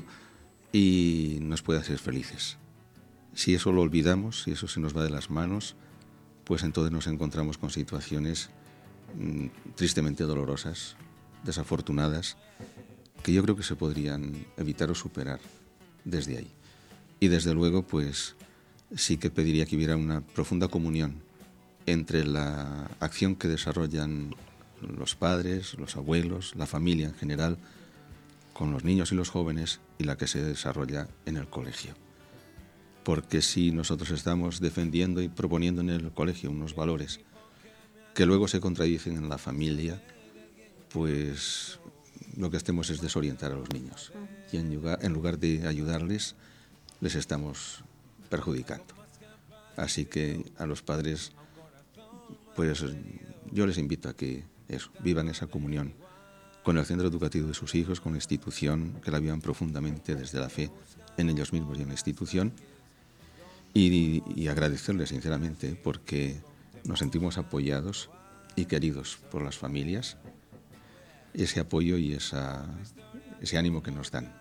[SPEAKER 7] y nos puede hacer felices. Si eso lo olvidamos, si eso se nos va de las manos, pues entonces nos encontramos con situaciones mmm, tristemente dolorosas, desafortunadas, que yo creo que se podrían evitar o superar desde ahí. Y desde luego, pues sí que pediría que hubiera una profunda comunión entre la acción que desarrollan los padres, los abuelos, la familia en general, con los niños y los jóvenes y la que se desarrolla en el colegio. Porque si nosotros estamos defendiendo y proponiendo en el colegio unos valores que luego se contradicen en la familia, pues lo que hacemos es desorientar a los niños. Y en lugar, en lugar de ayudarles, les estamos perjudicando. Así que a los padres, pues yo les invito a que eso, vivan esa comunión con el centro educativo de sus hijos, con la institución, que la vivan profundamente desde la fe en ellos mismos y en la institución, y, y agradecerles sinceramente porque nos sentimos apoyados y queridos por las familias, ese apoyo y esa, ese ánimo que nos dan,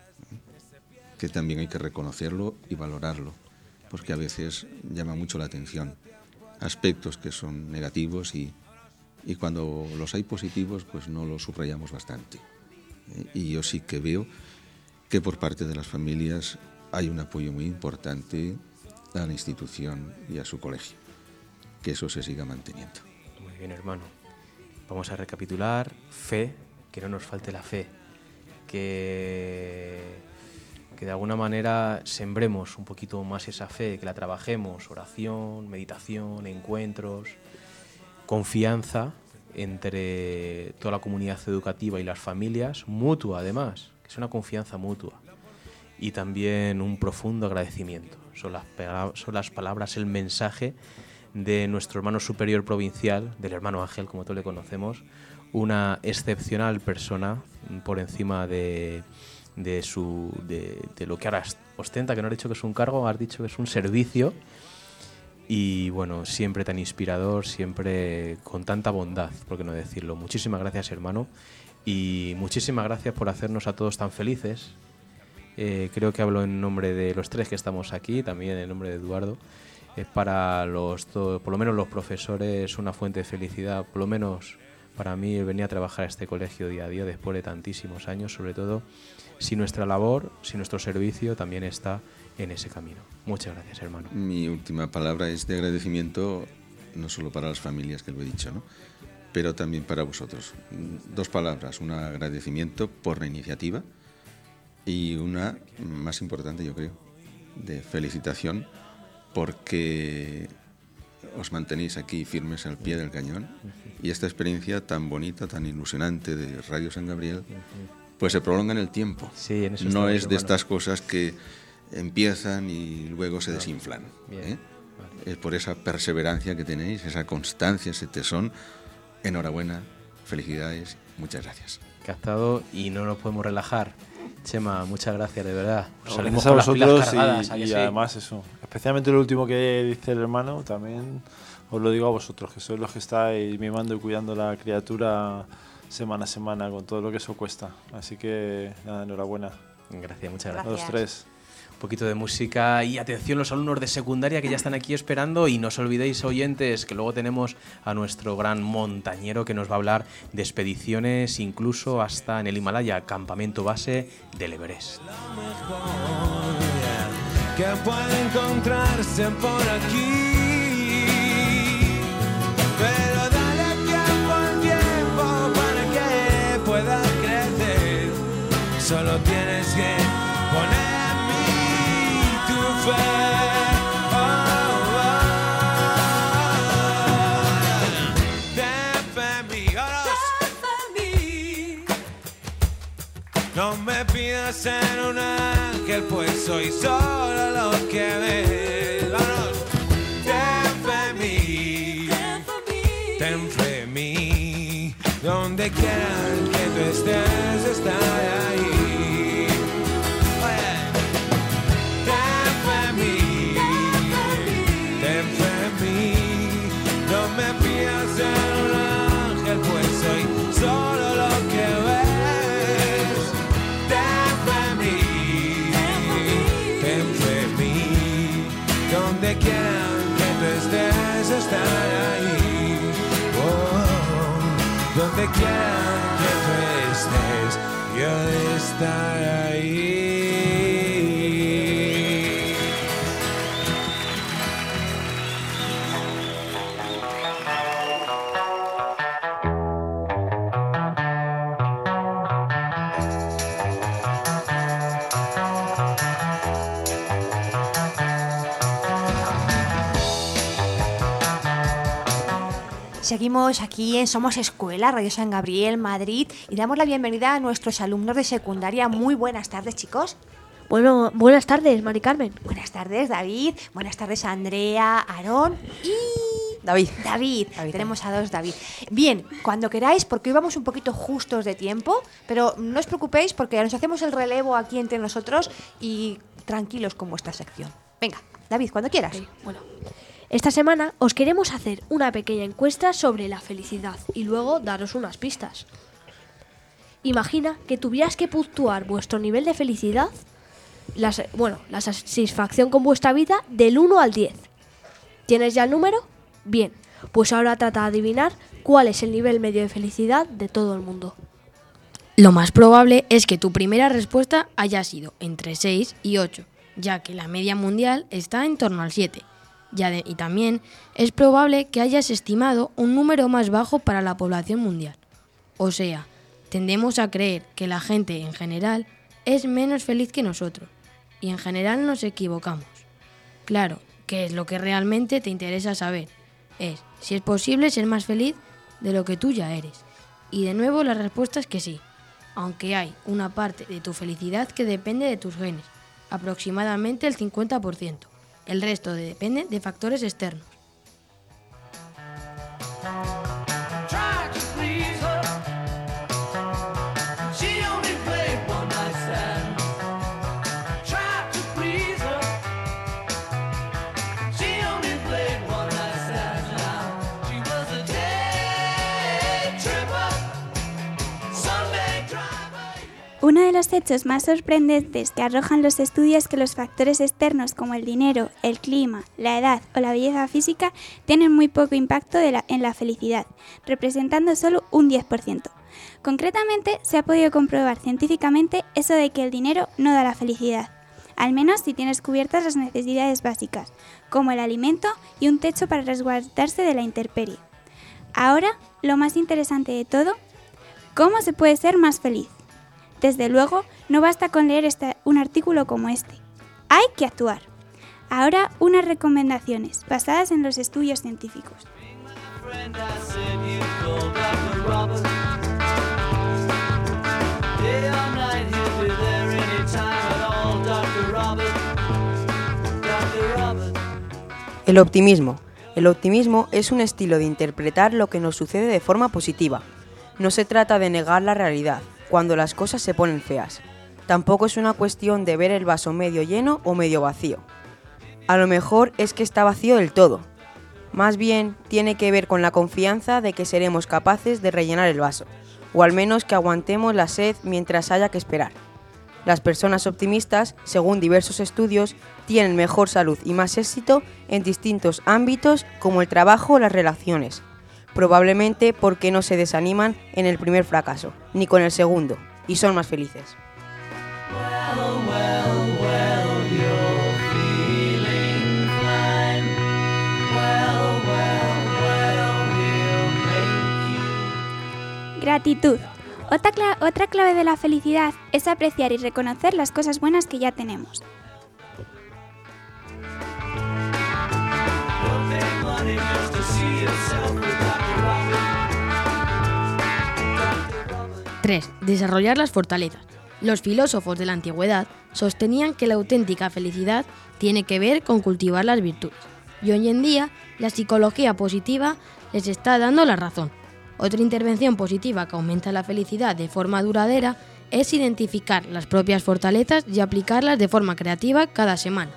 [SPEAKER 7] que también hay que reconocerlo y valorarlo, porque a veces llama mucho la atención aspectos que son negativos y Y cuando los hay positivos, pues no los subrayamos bastante. Y yo sí que veo que por parte de las familias hay un apoyo muy importante a la institución y a su colegio. Que eso se siga manteniendo.
[SPEAKER 3] Muy bien, hermano. Vamos a recapitular. Fe, que no nos falte la fe. Que, que de alguna manera sembremos un poquito más esa fe, que la trabajemos. Oración, meditación, encuentros... Confianza entre toda la comunidad educativa y las familias, mutua además, que es una confianza mutua. Y también un profundo agradecimiento. Son las, son las palabras, el mensaje de nuestro hermano superior provincial, del hermano Ángel, como todos le conocemos, una excepcional persona por encima de, de, su, de, de lo que ahora ostenta, que no has dicho que es un cargo, has dicho que es un servicio. Y bueno, siempre tan inspirador, siempre con tanta bondad, por qué no decirlo. Muchísimas gracias, hermano, y muchísimas gracias por hacernos a todos tan felices. Eh, creo que hablo en nombre de los tres que estamos aquí, también en nombre de Eduardo. Es para los, todo, por lo menos los profesores, una fuente de felicidad, por lo menos para mí, el venir a trabajar a este colegio día a día después de tantísimos años, sobre todo si nuestra labor, si nuestro servicio también está en ese camino. Muchas gracias, hermano.
[SPEAKER 7] Mi última palabra es de agradecimiento, no solo para las familias, que lo he dicho, ¿no?, pero también para vosotros. Dos palabras, un agradecimiento por la iniciativa y una, más importante yo creo, de felicitación porque os mantenéis aquí firmes al pie del cañón y esta experiencia tan bonita, tan ilusionante de Radio San Gabriel, pues se prolonga en el tiempo.
[SPEAKER 3] Sí, en eso
[SPEAKER 7] no
[SPEAKER 3] estamos,
[SPEAKER 7] es de
[SPEAKER 3] hermano.
[SPEAKER 7] Estas cosas que empiezan y luego se desinflan.
[SPEAKER 3] Bien.
[SPEAKER 7] ¿eh? Vale. Es por esa perseverancia que tenéis, esa constancia, ese tesón. Enhorabuena, felicidades, muchas gracias.
[SPEAKER 3] Captado y no nos podemos relajar. Chema, muchas gracias, de verdad.
[SPEAKER 8] No,
[SPEAKER 3] Salimos
[SPEAKER 8] gracias a
[SPEAKER 3] con las pilas
[SPEAKER 8] vosotros
[SPEAKER 3] cargadas, ¿a
[SPEAKER 8] y,
[SPEAKER 3] que
[SPEAKER 8] y
[SPEAKER 3] sí?
[SPEAKER 8] además eso, especialmente lo último que dice el hermano, también os lo digo a vosotros, que sois los que estáis mimando y cuidando a la criatura semana a semana con todo lo que eso cuesta. Así que nada, enhorabuena.
[SPEAKER 3] Gracias, muchas gracias.
[SPEAKER 8] A los tres.
[SPEAKER 3] Un poquito de música y atención los alumnos de secundaria que ya están aquí esperando y no os olvidéis, oyentes, que luego tenemos a nuestro gran montañero que nos va a hablar de expediciones incluso hasta en el Himalaya, campamento base del Everest.
[SPEAKER 1] que puede encontrarse por aquí. Pero dale tiempo al tiempo para que pueda crecer. Solo tienes que poner en mí tu fe. No me pidas ser un ángel, pues soy solo lo que ves. Vámonos. Ten fe en mí, ten fe en mí. Donde quiera que tú estés, estaré ahí. Oye. Ten fe en mí, ten fe en mí. No me pidas ser un ángel, pues soy solo lo que ves. Donde quiera que tú estés, estaré ahí. Oh, donde quiera que tú estés, yo estaré ahí.
[SPEAKER 2] Seguimos aquí en Somos Escuela, Radio San Gabriel, Madrid, y damos la bienvenida a nuestros alumnos de secundaria. Muy buenas tardes, chicos.
[SPEAKER 10] Bueno, buenas tardes, Mari Carmen.
[SPEAKER 2] Buenas tardes, David. Buenas tardes, Andrea, Aarón y...
[SPEAKER 11] David.
[SPEAKER 2] David. David. Tenemos a dos David. Bien, cuando queráis, porque hoy vamos un poquito justos de tiempo, pero no os preocupéis porque nos hacemos el relevo aquí entre nosotros y tranquilos con vuestra sección. Venga, David, cuando quieras.
[SPEAKER 10] Okay, bueno. Esta semana os queremos hacer una pequeña encuesta sobre la felicidad y luego daros unas pistas. Imagina que tuvieras que puntuar vuestro nivel de felicidad, la, bueno, la satisfacción con vuestra vida del uno al diez. ¿Tienes ya el número? Bien, pues ahora trata de adivinar cuál es el nivel medio de felicidad de todo el mundo.
[SPEAKER 11] Lo más probable es que tu primera respuesta haya sido entre seis y ocho, ya que la media mundial está en torno al siete. Ya de, y también es probable que hayas estimado un número más bajo para la población mundial. O sea, tendemos a creer que la gente en general es menos feliz que nosotros, y en general nos equivocamos. Claro, ¿qué es lo que realmente te interesa saber? Es si es posible ser más feliz de lo que tú ya eres. Y de nuevo la respuesta es que sí, aunque hay una parte de tu felicidad que depende de tus genes, aproximadamente el cincuenta por ciento. El resto depende de factores externos.
[SPEAKER 12] Uno de los hechos más sorprendentes que arrojan los estudios es que los factores externos como el dinero, el clima, la edad o la belleza física tienen muy poco impacto de la, en la felicidad, representando solo un diez por ciento. Concretamente, se ha podido comprobar científicamente eso de que el dinero no da la felicidad, al menos si tienes cubiertas las necesidades básicas, como el alimento y un techo para resguardarse de la intemperie. Ahora, lo más interesante de todo, ¿cómo se puede ser más feliz? Desde luego, no basta con leer este, un artículo como este. Hay que actuar. Ahora, unas recomendaciones basadas en los estudios científicos.
[SPEAKER 13] El optimismo. El optimismo es un estilo de interpretar lo que nos sucede de forma positiva. No se trata de negar la realidad cuando las cosas se ponen feas. Tampoco es una cuestión de ver el vaso medio lleno o medio vacío. A lo mejor es que está vacío del todo. Más bien tiene que ver con la confianza de que seremos capaces de rellenar el vaso, o al menos que aguantemos la sed mientras haya que esperar. Las personas optimistas, según diversos estudios, tienen mejor salud y más éxito en distintos ámbitos como el trabajo o las relaciones. Probablemente porque no se desaniman en el primer fracaso, ni con el segundo, y son más felices. Well, well, well,
[SPEAKER 12] Gratitud. Otra, cla- otra clave de la felicidad es apreciar y reconocer las cosas buenas que ya tenemos.
[SPEAKER 11] tres. Desarrollar las fortalezas. Los filósofos de la antigüedad sostenían que la auténtica felicidad tiene que ver con cultivar las virtudes. Y hoy en día, la psicología positiva les está dando la razón. Otra intervención positiva que aumenta la felicidad de forma duradera es identificar las propias fortalezas y aplicarlas de forma creativa cada semana.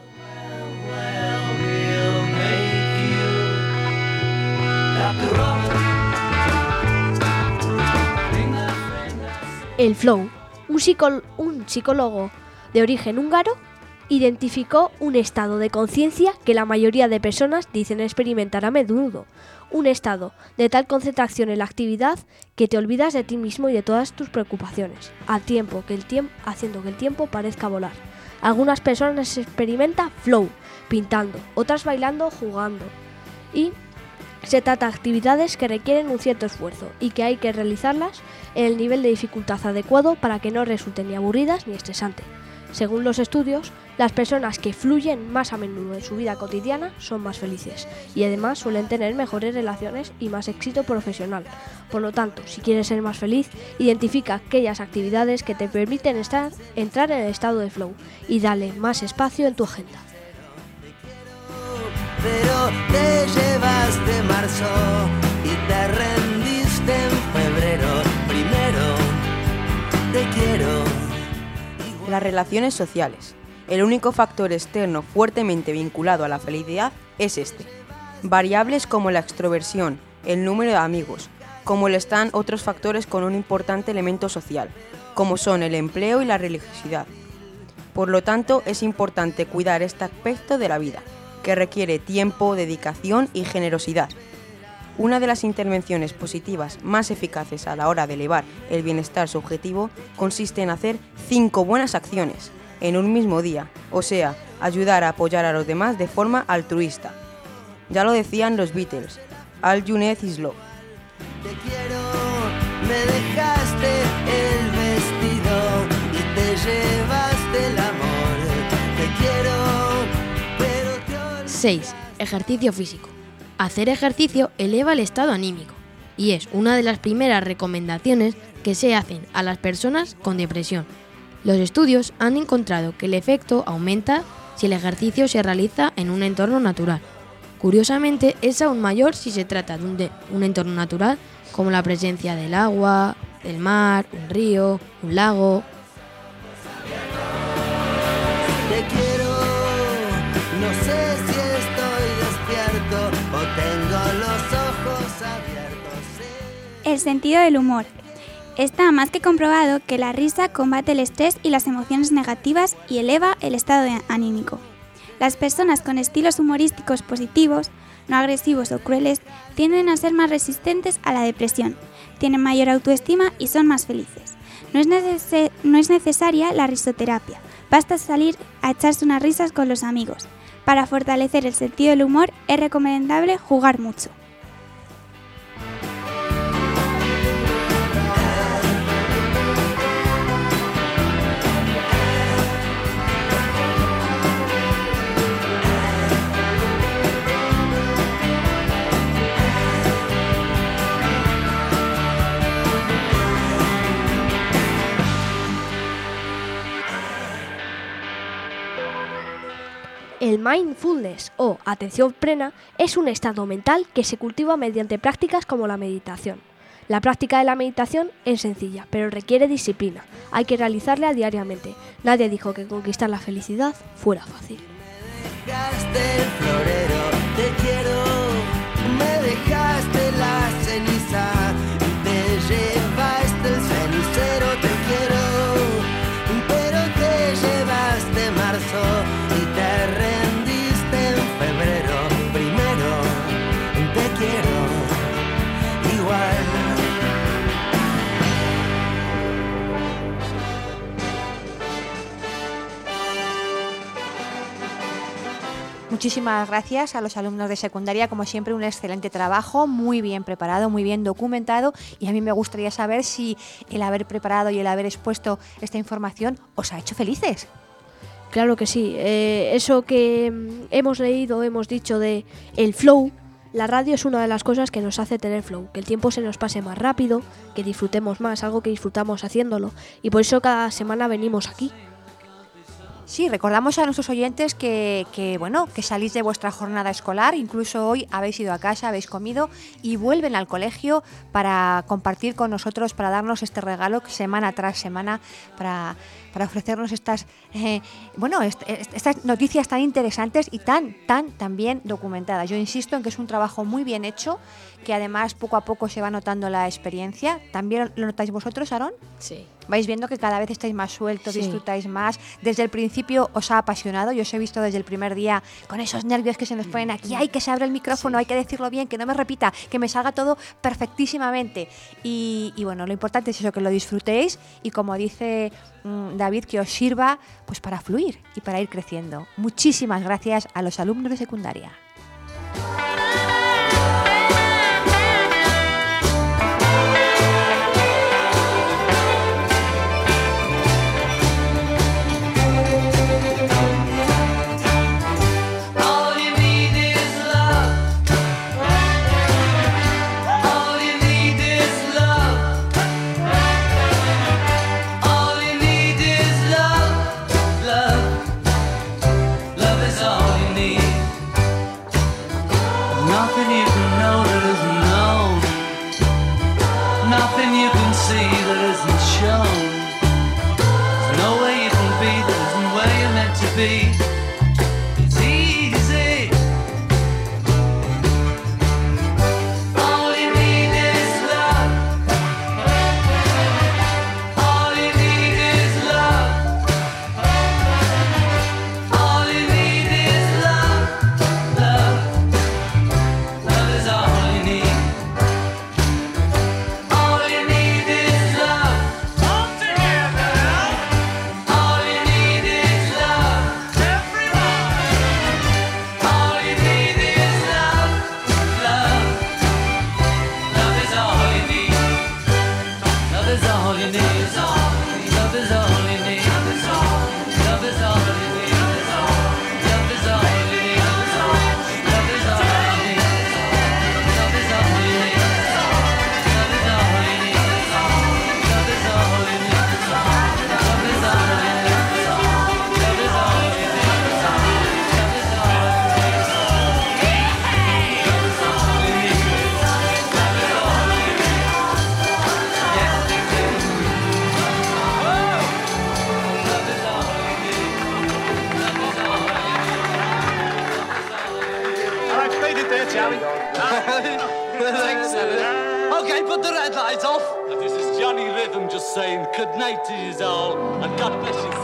[SPEAKER 10] El flow, un, psicó- un psicólogo de origen húngaro, identificó un estado de conciencia que la mayoría de personas dicen experimentar a menudo. Un estado de tal concentración en la actividad que te olvidas de ti mismo y de todas tus preocupaciones, al tiempo que el tiempo, haciendo que el tiempo parezca volar. Algunas personas experimentan flow, pintando, otras bailando, jugando. Y se trata de actividades que requieren un cierto esfuerzo y que hay que realizarlas en el nivel de dificultad adecuado para que no resulten ni aburridas ni estresantes. Según los estudios, las personas que fluyen más a menudo en su vida cotidiana son más felices y además suelen tener mejores relaciones y más éxito profesional. Por lo tanto, si quieres ser más feliz, identifica aquellas actividades que te permiten estar, entrar en el estado de flow y dale más espacio en tu agenda.
[SPEAKER 1] Pero te llevaste marzo y te rendiste en febrero. Primero te quiero.
[SPEAKER 13] Las relaciones sociales. El único factor externo fuertemente vinculado a la felicidad es este. Variables como la extroversión, el número de amigos, como lo están otros factores con un importante elemento social, como son el empleo y la religiosidad. Por lo tanto, es importante cuidar este aspecto de la vida, que requiere tiempo, dedicación y generosidad. Una de las intervenciones positivas más eficaces a la hora de elevar el bienestar subjetivo consiste en hacer cinco buenas acciones en un mismo día, o sea, ayudar a apoyar a los demás de forma altruista. Ya lo decían los Beatles, All You Need Is Love.
[SPEAKER 1] Te quiero, me dejaste el vestido y te llevaste el amor. Te quiero, pero te olvidé.
[SPEAKER 11] seis. Ejercicio físico. Hacer ejercicio eleva el estado anímico y es una de las primeras recomendaciones que se hacen a las personas con depresión. Los estudios han encontrado que el efecto aumenta si el ejercicio se realiza en un entorno natural. Curiosamente, es aún mayor si se trata de un, de un entorno natural como la presencia del agua, del mar, un río, un lago.
[SPEAKER 1] Te quiero, no sé si estoy despierto o tengo los ojos abiertos.
[SPEAKER 12] El sentido del humor. Está más que comprobado que la risa combate el estrés y las emociones negativas y eleva el estado de- anímico. Las personas con estilos humorísticos positivos, no agresivos o crueles, tienden a ser más resistentes a la depresión, tienen mayor autoestima y son más felices. No es, neces- no es necesaria la risoterapia, basta salir a echarse unas risas con los amigos. Para fortalecer el sentido del humor es recomendable jugar mucho.
[SPEAKER 10] El mindfulness o atención plena es un estado mental que se cultiva mediante prácticas como la meditación. La práctica de la meditación es sencilla, pero requiere disciplina. Hay que realizarla diariamente. Nadie dijo que conquistar la felicidad fuera fácil.
[SPEAKER 1] Dejaste el florero, te quiero, me dejaste la ceniza, te llevaste el cenicero, te quiero, pero te llevaste marzo y te rendiste en febrero. Primero te quiero igual.
[SPEAKER 2] muchísimas gracias a los alumnos de secundaria, como siempre un excelente trabajo, muy bien preparado, muy bien documentado, y a mí me gustaría saber si el haber preparado y el haber expuesto esta información os ha hecho felices.
[SPEAKER 10] Claro que sí, eh, eso que mm, hemos leído, hemos dicho de el flow, la radio es una de las cosas que nos hace tener flow, que el tiempo se nos pase más rápido, que disfrutemos más, algo que disfrutamos haciéndolo, y por eso cada semana venimos aquí.
[SPEAKER 2] Sí, recordamos a nuestros oyentes que, que, bueno, que salís de vuestra jornada escolar, incluso hoy habéis ido a casa, habéis comido y vuelven al colegio para compartir con nosotros, para darnos este regalo semana tras semana, para, para ofrecernos estas, eh, bueno, est- est- estas noticias tan interesantes y tan, tan, tan bien documentadas. Yo insisto en que es un trabajo muy bien hecho, que además poco a poco se va notando la experiencia. ¿También lo notáis vosotros, Aarón?
[SPEAKER 11] Sí.
[SPEAKER 2] Vais viendo que cada vez estáis más sueltos,
[SPEAKER 11] Sí.
[SPEAKER 2] disfrutáis más. Desde el principio os ha apasionado. Yo os he visto desde el primer día con esos nervios que se nos ponen aquí. ¡Ay, que se abre el micrófono! Hay que decirlo bien, que no me repita, que me salga todo perfectísimamente. Y, y bueno, lo importante es eso, que lo disfrutéis y, como dice mmm, David, que os sirva pues para fluir y para ir creciendo. Muchísimas gracias a los alumnos de secundaria.
[SPEAKER 1] All you need is love. All you need is love. All you need is love. Love. Love is all you need. Nothing you can know that isn't known. Nothing you can see that isn't shown. There's no way you can be that isn't where you're meant to be. It's easy. All you need is love. All you need is love. All you need is love. Love. Love is all you need. All you need is love. All together. All you need is love. Everyone. All you need is love. Love. Love is all you need. Love is all you need. Love is all you need. Love is all you need. Love is all you need. Love is all you need. Love is all you need. Love is all you need. Love is all you need. Love is all you need. Love is all you need. Love is all you need.
[SPEAKER 14] I faded there, Charlie. Thanks, Okay, put the red light off. This is Johnny Rhythm just saying good night to you all and God bless you.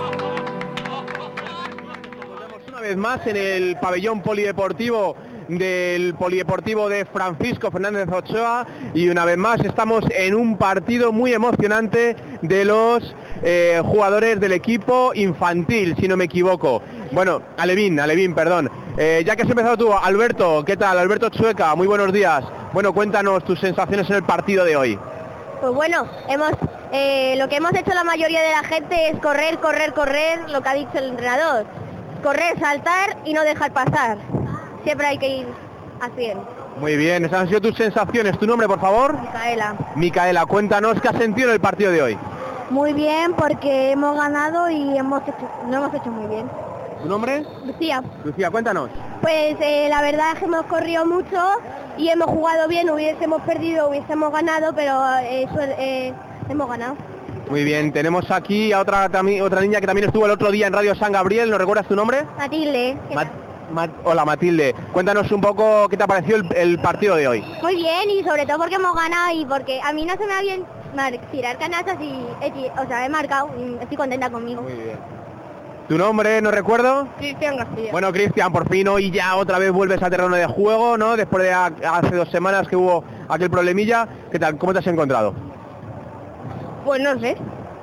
[SPEAKER 15] Una vez más en el pabellón polideportivo del Polideportivo de Francisco Fernández Ochoa, y una vez más estamos en un partido muy emocionante de los eh, jugadores del equipo infantil, si no me equivoco. Bueno, Alevín, Alevín, perdón. Eh, ya que has empezado tú, Alberto, ¿qué tal? Alberto Chueca, muy buenos días. Bueno, cuéntanos tus sensaciones en el partido de hoy.
[SPEAKER 16] Pues bueno, hemos eh, lo que hemos hecho la mayoría de la gente es correr, correr, correr, lo que ha dicho el entrenador. Correr, saltar y no dejar pasar. Siempre hay que ir haciendo.
[SPEAKER 15] Muy bien, esas han sido tus sensaciones. ¿Tu nombre, por favor?
[SPEAKER 16] Micaela.
[SPEAKER 15] Micaela, cuéntanos qué has sentido en el partido de hoy.
[SPEAKER 16] Muy bien, porque hemos ganado y hemos hecho, lo hemos hecho muy bien.
[SPEAKER 15] ¿Tu nombre?
[SPEAKER 16] Lucía.
[SPEAKER 15] Lucía, cuéntanos.
[SPEAKER 16] Pues eh, la verdad es que hemos corrido mucho y hemos jugado bien, hubiésemos perdido, hubiésemos ganado, pero eh, eso, eh, hemos ganado.
[SPEAKER 15] Muy bien, tenemos aquí a otra, tami- otra niña que también estuvo el otro día en Radio San Gabriel. ¿Nos recuerdas tu nombre?
[SPEAKER 16] Matilde. ¿qué
[SPEAKER 15] Ma-
[SPEAKER 16] tal?
[SPEAKER 15] Ma- Hola Matilde, cuéntanos un poco qué te ha parecido el, el partido de hoy.
[SPEAKER 16] Muy bien, y sobre todo porque hemos ganado y porque a mí no se me ha bien mar- tirar canastas y, he ti- o sea, he marcado y estoy contenta conmigo.
[SPEAKER 15] Muy bien. ¿Tu nombre, no recuerdo?
[SPEAKER 16] Cristian García.
[SPEAKER 15] Bueno, Cristian, por fin hoy ya otra vez vuelves al terreno de juego, ¿no? Después de a- hace dos semanas que hubo aquel problemilla. ¿Qué tal? ¿Cómo te has encontrado?
[SPEAKER 16] Pues no sé.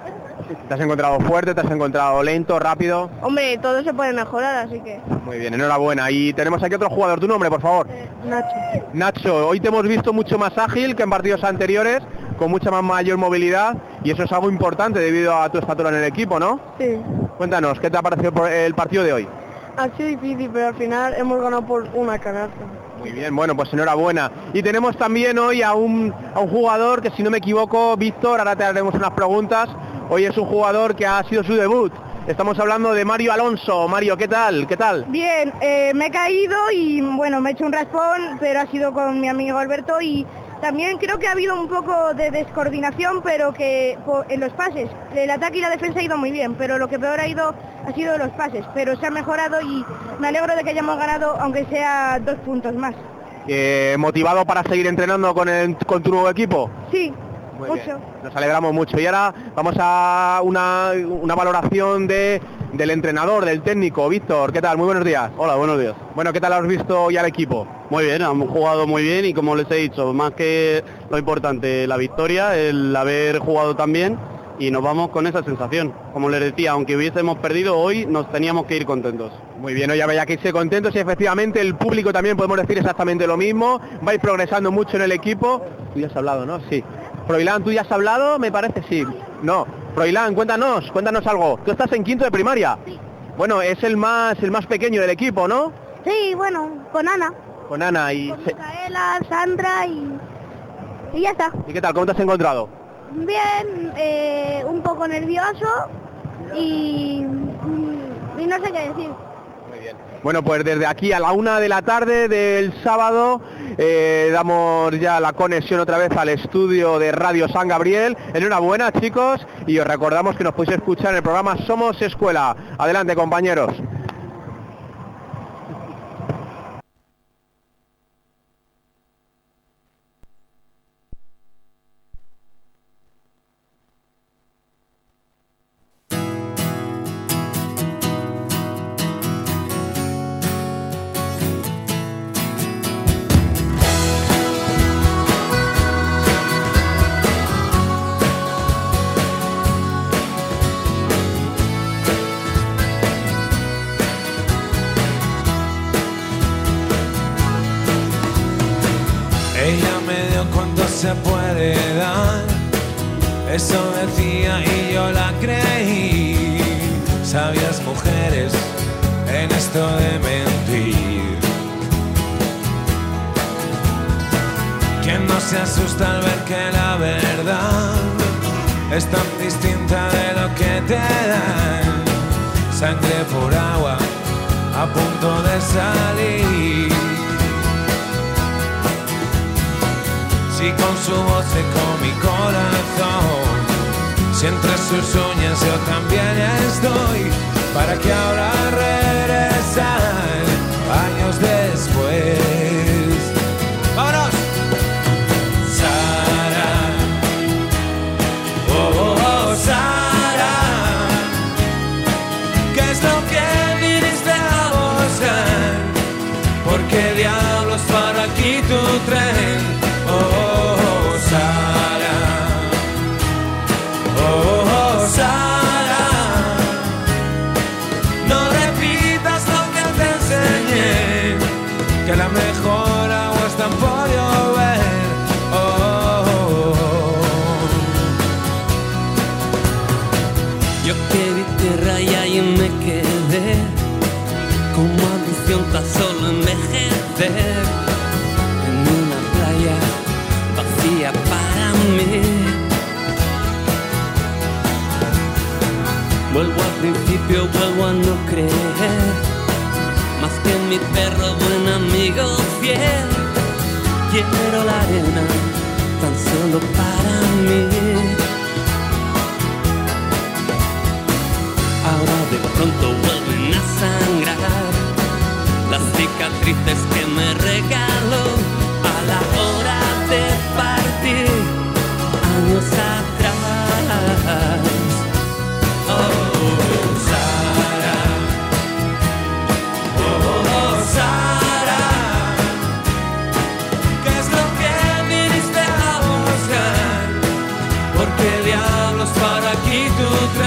[SPEAKER 15] ¿Te has encontrado fuerte, te has encontrado lento, rápido?
[SPEAKER 16] Hombre, todo se puede mejorar, así que...
[SPEAKER 15] Muy bien, enhorabuena. Y tenemos aquí otro jugador, tu nombre, por favor.
[SPEAKER 16] Eh, Nacho.
[SPEAKER 15] Nacho, hoy te hemos visto mucho más ágil que en partidos anteriores, con mucha más mayor movilidad, y eso es algo importante debido a tu estatura en el equipo, ¿no?
[SPEAKER 16] Sí.
[SPEAKER 15] Cuéntanos, ¿qué te ha parecido el partido de hoy?
[SPEAKER 16] Ha sido difícil, pero al final hemos ganado por una canasta.
[SPEAKER 15] Muy bien, bueno, pues enhorabuena. Y tenemos también hoy a un, a un jugador que, si no me equivoco, Víctor, ahora te haremos unas preguntas. Hoy es un jugador que ha sido su debut. Estamos hablando de Mario Alonso. Mario, ¿qué tal? ¿Qué tal?
[SPEAKER 16] Bien, eh, me he caído y bueno, me he hecho un raspón, pero ha sido con mi amigo Alberto y también creo que ha habido un poco de descoordinación, pero que po- en los pases. El ataque y la defensa ha ido muy bien, pero lo que peor ha ido ha sido los pases, pero se ha mejorado y me alegro de que hayamos ganado, aunque sea dos puntos más.
[SPEAKER 15] Eh, ¿Motivado para seguir entrenando con, el, con tu nuevo equipo?
[SPEAKER 16] Sí,
[SPEAKER 15] Muy
[SPEAKER 16] mucho.
[SPEAKER 15] bien. Nos alegramos mucho. Y ahora vamos a una, una valoración de, del entrenador, del técnico. Víctor, ¿qué tal? Muy buenos días.
[SPEAKER 17] Hola, buenos días.
[SPEAKER 15] Bueno, ¿qué tal has visto hoy al equipo?
[SPEAKER 17] Muy bien, hemos jugado muy bien y como les he dicho, más que lo importante, la victoria, el haber jugado tan bien y nos vamos con esa sensación. Como les decía, aunque hubiésemos perdido hoy, nos teníamos que ir contentos.
[SPEAKER 15] Muy bien, hoy había que irse contentos y efectivamente el público también podemos decir exactamente lo mismo. Vais progresando mucho en el equipo. Tú ya has hablado, ¿no? Sí. Froilán, ¿tú ya has hablado? Me parece, sí. No. Froilán, cuéntanos, cuéntanos algo. Tú estás en quinto de primaria.
[SPEAKER 16] Sí.
[SPEAKER 15] Bueno, es el más, el más pequeño del equipo, ¿no?
[SPEAKER 16] Sí, bueno, con Ana,
[SPEAKER 15] Con Ana y...
[SPEAKER 16] con Micaela, Sandra y... y ya está.
[SPEAKER 15] ¿Y qué tal? ¿Cómo te has encontrado?
[SPEAKER 16] Bien, eh, un poco nervioso y, y no sé qué decir.
[SPEAKER 15] Bueno, pues desde aquí a la una de la tarde del sábado eh, damos ya la conexión otra vez al estudio de Radio San Gabriel. Enhorabuena, chicos, y os recordamos que nos podéis escuchar en el programa Somos Escuela. Adelante, compañeros.
[SPEAKER 18] Ella me dio cuanto se puede dar, eso decía y yo la creí. Sabias mujeres en esto de mentir. ¿Quién no se asusta al ver que la verdad es tan distinta de lo que te dan? Sangre por agua, a punto de salir. Si con su voz con mi corazón, si entre sus uñas yo también estoy, para que ahora regresar años después. ¡Vámonos! Sara, oh, oh, oh, Sara, ¿qué es lo que viniste a buscar? ¿Por qué diablos para aquí tu tren? Oh, Sara, oh, Sara, no repitas lo que te enseñé, que la mejor agua está por llover. Oh,
[SPEAKER 19] yo que vi tierra y ahí me quedé, como ambición tan solo envejecer en una playa vacía para mí. Vuelvo al principio, vuelvo a no creer, más que mi perro, buen amigo fiel. Quiero la arena tan solo para mí. Ahora de pronto vuelven a sangrar las cicatrices que me regaló a la hora de partir años atrás. Oh, Sara, oh, oh, Sara, ¿qué es lo que viniste a buscar? ¿Por qué diablos para aquí tu tren?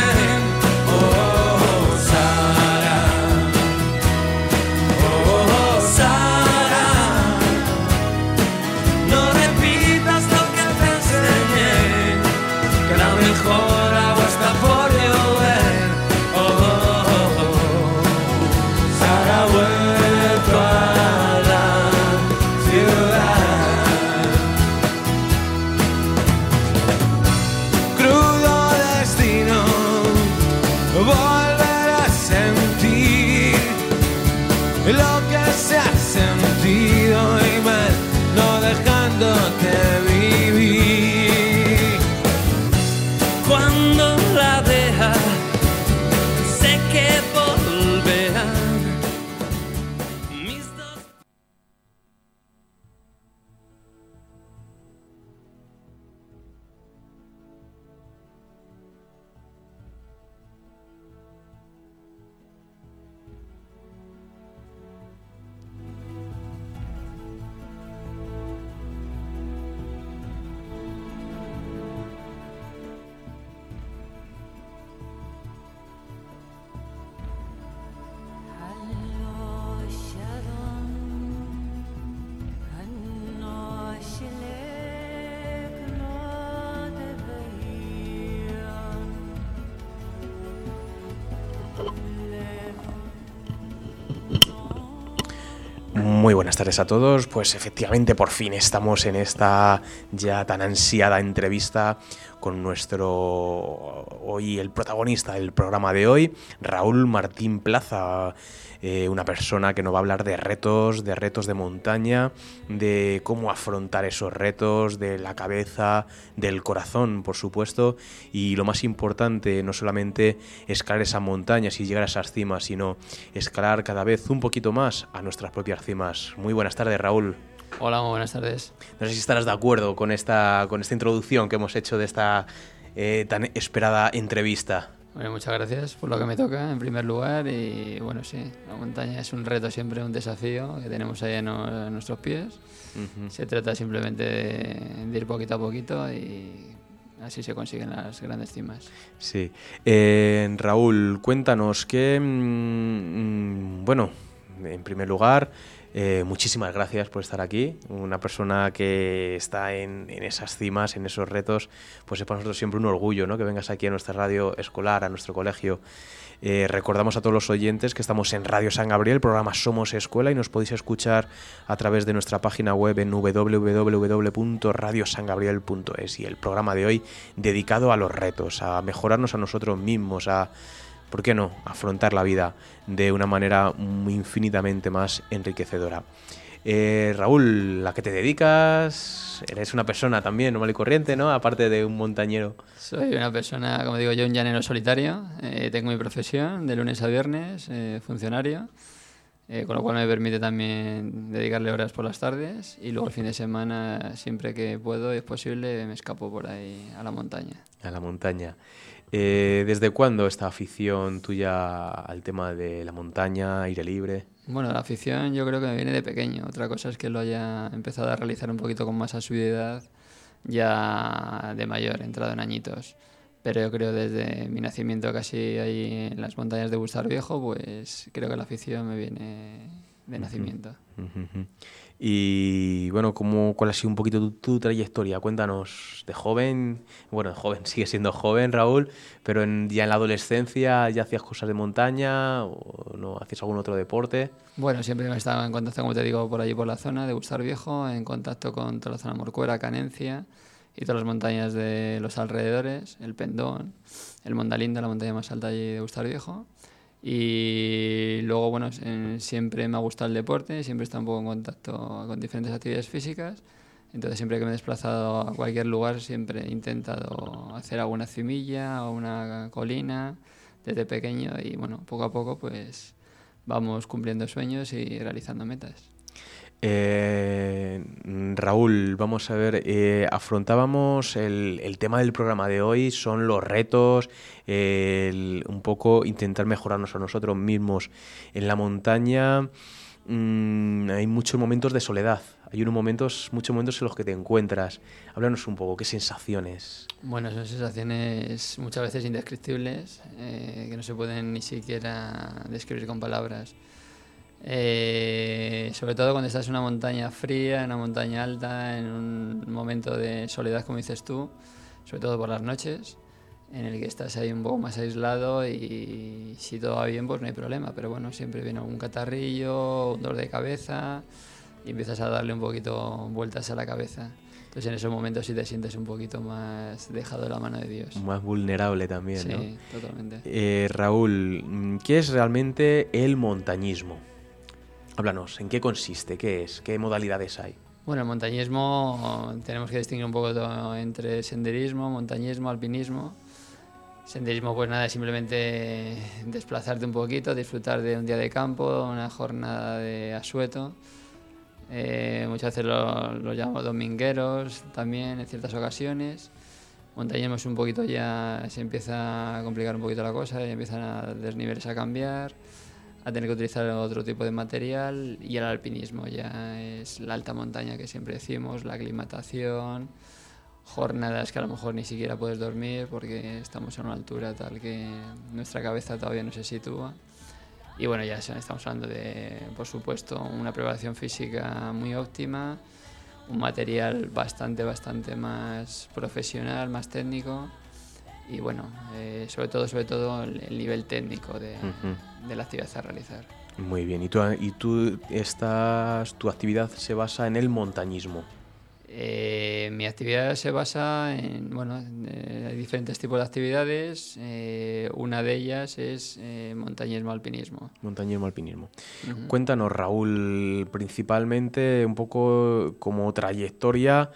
[SPEAKER 18] que viví. Cuando la vea, sé que volverá. Mis dos...
[SPEAKER 3] Muy buenas tardes a todos. Pues efectivamente por fin estamos en esta ya tan ansiada entrevista con nuestro hoy el protagonista del programa de hoy, Raúl Martín Plaza, eh, una persona que nos va a hablar de retos, de retos de montaña, de cómo afrontar esos retos, de la cabeza, del corazón, por supuesto, y lo más importante, no solamente escalar esas montañas y llegar a esas cimas, sino escalar cada vez un poquito más a nuestras propias cimas. Muy buenas tardes, Raúl.
[SPEAKER 20] Hola, muy buenas tardes.
[SPEAKER 3] No sé si estarás de acuerdo con esta, con esta introducción que hemos hecho de esta eh, tan esperada entrevista.
[SPEAKER 20] Bueno, muchas gracias por lo que me toca, en primer lugar. Y bueno, sí, la montaña es un reto, siempre un desafío que tenemos ahí en, no, en nuestros pies. Uh-huh. Se trata simplemente de, de ir poquito a poquito y así se consiguen las grandes cimas.
[SPEAKER 3] Sí. Eh, Raúl, cuéntanos que, mmm, bueno, en primer lugar... Eh, muchísimas gracias por estar aquí. Una persona que está en, en esas cimas, en esos retos, pues es para nosotros siempre un orgullo, ¿no? Que vengas aquí a nuestra radio escolar, a nuestro colegio. Eh, recordamos a todos los oyentes que estamos en Radio San Gabriel, programa Somos Escuela, y nos podéis escuchar a través de nuestra página web en doble u doble u doble u punto radio san gabriel punto es, y el programa de hoy dedicado a los retos, a mejorarnos a nosotros mismos, a... ¿por qué no?, afrontar la vida de una manera infinitamente más enriquecedora. Eh, Raúl, ¿a qué te dedicas? Eres una persona también normal y corriente, ¿no? Aparte de un montañero.
[SPEAKER 20] Soy una persona, como digo yo, un llanero solitario. Eh, tengo mi profesión de lunes a viernes, eh, funcionario, eh, con lo cual me permite también dedicarle horas por las tardes, y luego el fin de semana, siempre que puedo y es posible, me escapo por ahí a la montaña.
[SPEAKER 3] A la montaña. Eh, ¿Desde cuándo esta afición tuya al tema de la montaña, aire libre?
[SPEAKER 20] Bueno, la afición yo creo que me viene de pequeño. Otra cosa es que lo haya empezado a realizar un poquito con más asiduidad ya de mayor, entrado en añitos. Pero yo creo desde mi nacimiento casi ahí en las montañas de Bustar Viejo, pues creo que la afición me viene de nacimiento.
[SPEAKER 3] Uh-huh. Y bueno, ¿cómo, ¿cuál ha sido un poquito tu, tu trayectoria? Cuéntanos, de joven, bueno, de joven, sigue siendo joven, Raúl, pero en, ya en la adolescencia ya hacías cosas de montaña o no hacías algún otro deporte.
[SPEAKER 20] Bueno, siempre me estaba en contacto, como te digo, por allí por la zona de Bustar Viejo, en contacto con toda la zona Morcuera, Canencia y todas las montañas de los alrededores, el Pendón, el Mondalindo, la montaña más alta allí de Bustar Viejo. Y luego, bueno, siempre me ha gustado el deporte, siempre he estado un poco en contacto con diferentes actividades físicas. Entonces, siempre que me he desplazado a cualquier lugar, siempre he intentado hacer alguna cimilla o una colina desde pequeño. Y bueno, poco a poco, pues vamos cumpliendo sueños y realizando metas.
[SPEAKER 3] Eh, Raúl, vamos a ver, eh, afrontábamos el, el tema del programa de hoy, son los retos, el, un poco intentar mejorarnos a nosotros mismos. En la montaña mmm, hay muchos momentos de soledad, hay unos momentos, muchos momentos en los que te encuentras. Háblanos un poco, ¿qué sensaciones?
[SPEAKER 20] Bueno, son sensaciones muchas veces indescriptibles, eh, que no se pueden ni siquiera describir con palabras. Eh, sobre todo cuando estás en una montaña fría, en una montaña alta, en un momento de soledad, como dices tú, sobre todo por las noches, en el que estás ahí un poco más aislado, y si todo va bien pues no hay problema, pero bueno, siempre viene algún catarrillo, un dolor de cabeza y empiezas a darle un poquito vueltas a la cabeza. Entonces en esos momentos sí te sientes un poquito más dejado de la mano de Dios.
[SPEAKER 3] Más vulnerable también,
[SPEAKER 20] sí,
[SPEAKER 3] ¿no?
[SPEAKER 20] Sí, totalmente.
[SPEAKER 3] Eh, Raúl, ¿qué es realmente el montañismo? Háblanos, ¿en qué consiste? ¿Qué es? ¿Qué modalidades hay?
[SPEAKER 20] Bueno, el montañismo tenemos que distinguir un poco todo entre senderismo, montañismo, alpinismo. Senderismo, pues nada, es simplemente desplazarte un poquito, disfrutar de un día de campo, una jornada de asueto. Eh, muchas veces lo, lo llamamos domingueros también en ciertas ocasiones. Montañismo es un poquito ya, se empieza a complicar un poquito la cosa, ya empiezan a desniveles a cambiar, a tener que utilizar otro tipo de material, y el alpinismo ya es la alta montaña que siempre decimos, la aclimatación, jornadas que a lo mejor ni siquiera puedes dormir porque estamos a una altura tal que nuestra cabeza todavía no se sitúa. Y bueno, ya estamos hablando de, por supuesto, una preparación física muy óptima, un material bastante, bastante más profesional, más técnico, y bueno, eh, sobre todo, sobre todo el, el nivel técnico de, uh-huh. de la actividad a realizar.
[SPEAKER 3] Muy bien, ¿y tú, y tú estás, tu actividad se basa en el montañismo?
[SPEAKER 20] Eh, mi actividad se basa en, bueno, eh, hay diferentes tipos de actividades. Eh, una de ellas es eh, montañismo, alpinismo.
[SPEAKER 3] Montañismo, alpinismo.
[SPEAKER 20] Uh-huh.
[SPEAKER 3] Cuéntanos, Raúl, principalmente un poco como trayectoria,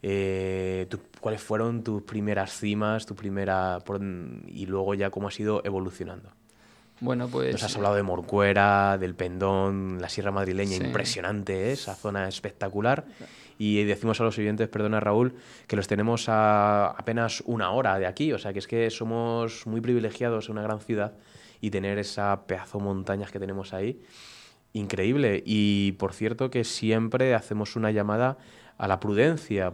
[SPEAKER 3] eh, tu, ¿cuáles fueron tus primeras cimas, tu primera por, y luego ya cómo has ido evolucionando?
[SPEAKER 20] Bueno, pues...
[SPEAKER 3] Nos has hablado de Morcuera, del Pendón, la Sierra Madrileña,
[SPEAKER 20] sí.
[SPEAKER 3] Impresionante, ¿eh? Esa zona espectacular. Y decimos a los oyentes, perdona Raúl, que los tenemos a apenas una hora de aquí, o sea que es que somos muy privilegiados en una gran ciudad y tener esa pedazo de montañas que tenemos ahí, increíble. Y por cierto que siempre hacemos una llamada a la prudencia,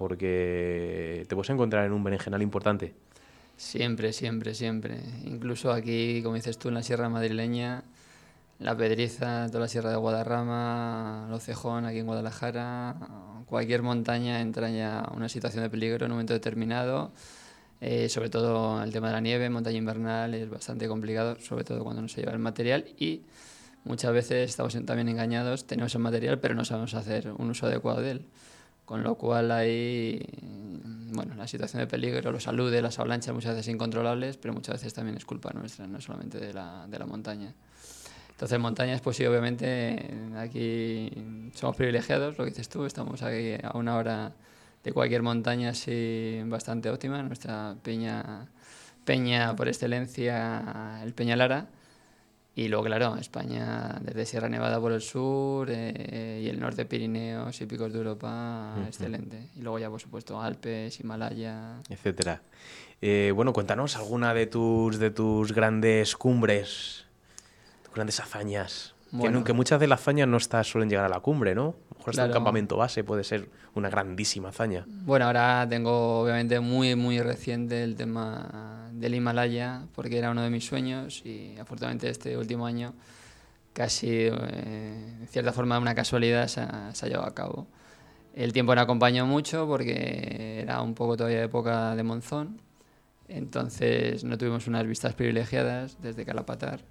[SPEAKER 3] porque te puedes encontrar en un berenjenal importante.
[SPEAKER 20] Siempre, siempre, siempre. Incluso aquí, como dices tú, en la Sierra Madrileña, La Pedriza, toda la Sierra de Guadarrama, Lo Cejón, aquí en Guadalajara, cualquier montaña entra ya a una situación de peligro en un momento determinado. Eh, sobre todo el tema de la nieve, montaña invernal, es bastante complicado, sobre todo cuando no se lleva el material, y muchas veces estamos también engañados, tenemos el material pero no sabemos hacer un uso adecuado de él. Con lo cual hay, bueno, la situación de peligro, los aludes, las avalanchas muchas veces incontrolables, pero muchas veces también es culpa nuestra, no solamente de la, de la montaña. Entonces, montañas, pues sí, obviamente, aquí somos privilegiados, lo que dices tú, estamos aquí a una hora de cualquier montaña así bastante óptima, nuestra peña, peña por excelencia, el Peñalara. Y luego, claro, España, desde Sierra Nevada por el sur eh, y el norte Pirineos y picos de Europa, uh-huh. excelente. Y luego ya, por supuesto, Alpes, Himalaya...
[SPEAKER 3] Etcétera. Eh, bueno, cuéntanos alguna de tus, de tus grandes cumbres, tus grandes hazañas. Bueno. Que, que muchas de las hazañas no está, suelen llegar a la cumbre, ¿no? A lo mejor hasta un campamento base puede ser una grandísima hazaña.
[SPEAKER 20] Bueno, ahora tengo obviamente muy, muy reciente el tema del Himalaya, porque era uno de mis sueños y afortunadamente este último año casi, eh, en cierta forma, una casualidad se ha, se ha llevado a cabo. El tiempo no acompañó mucho porque era un poco todavía época de monzón, entonces no tuvimos unas vistas privilegiadas desde Calapatar.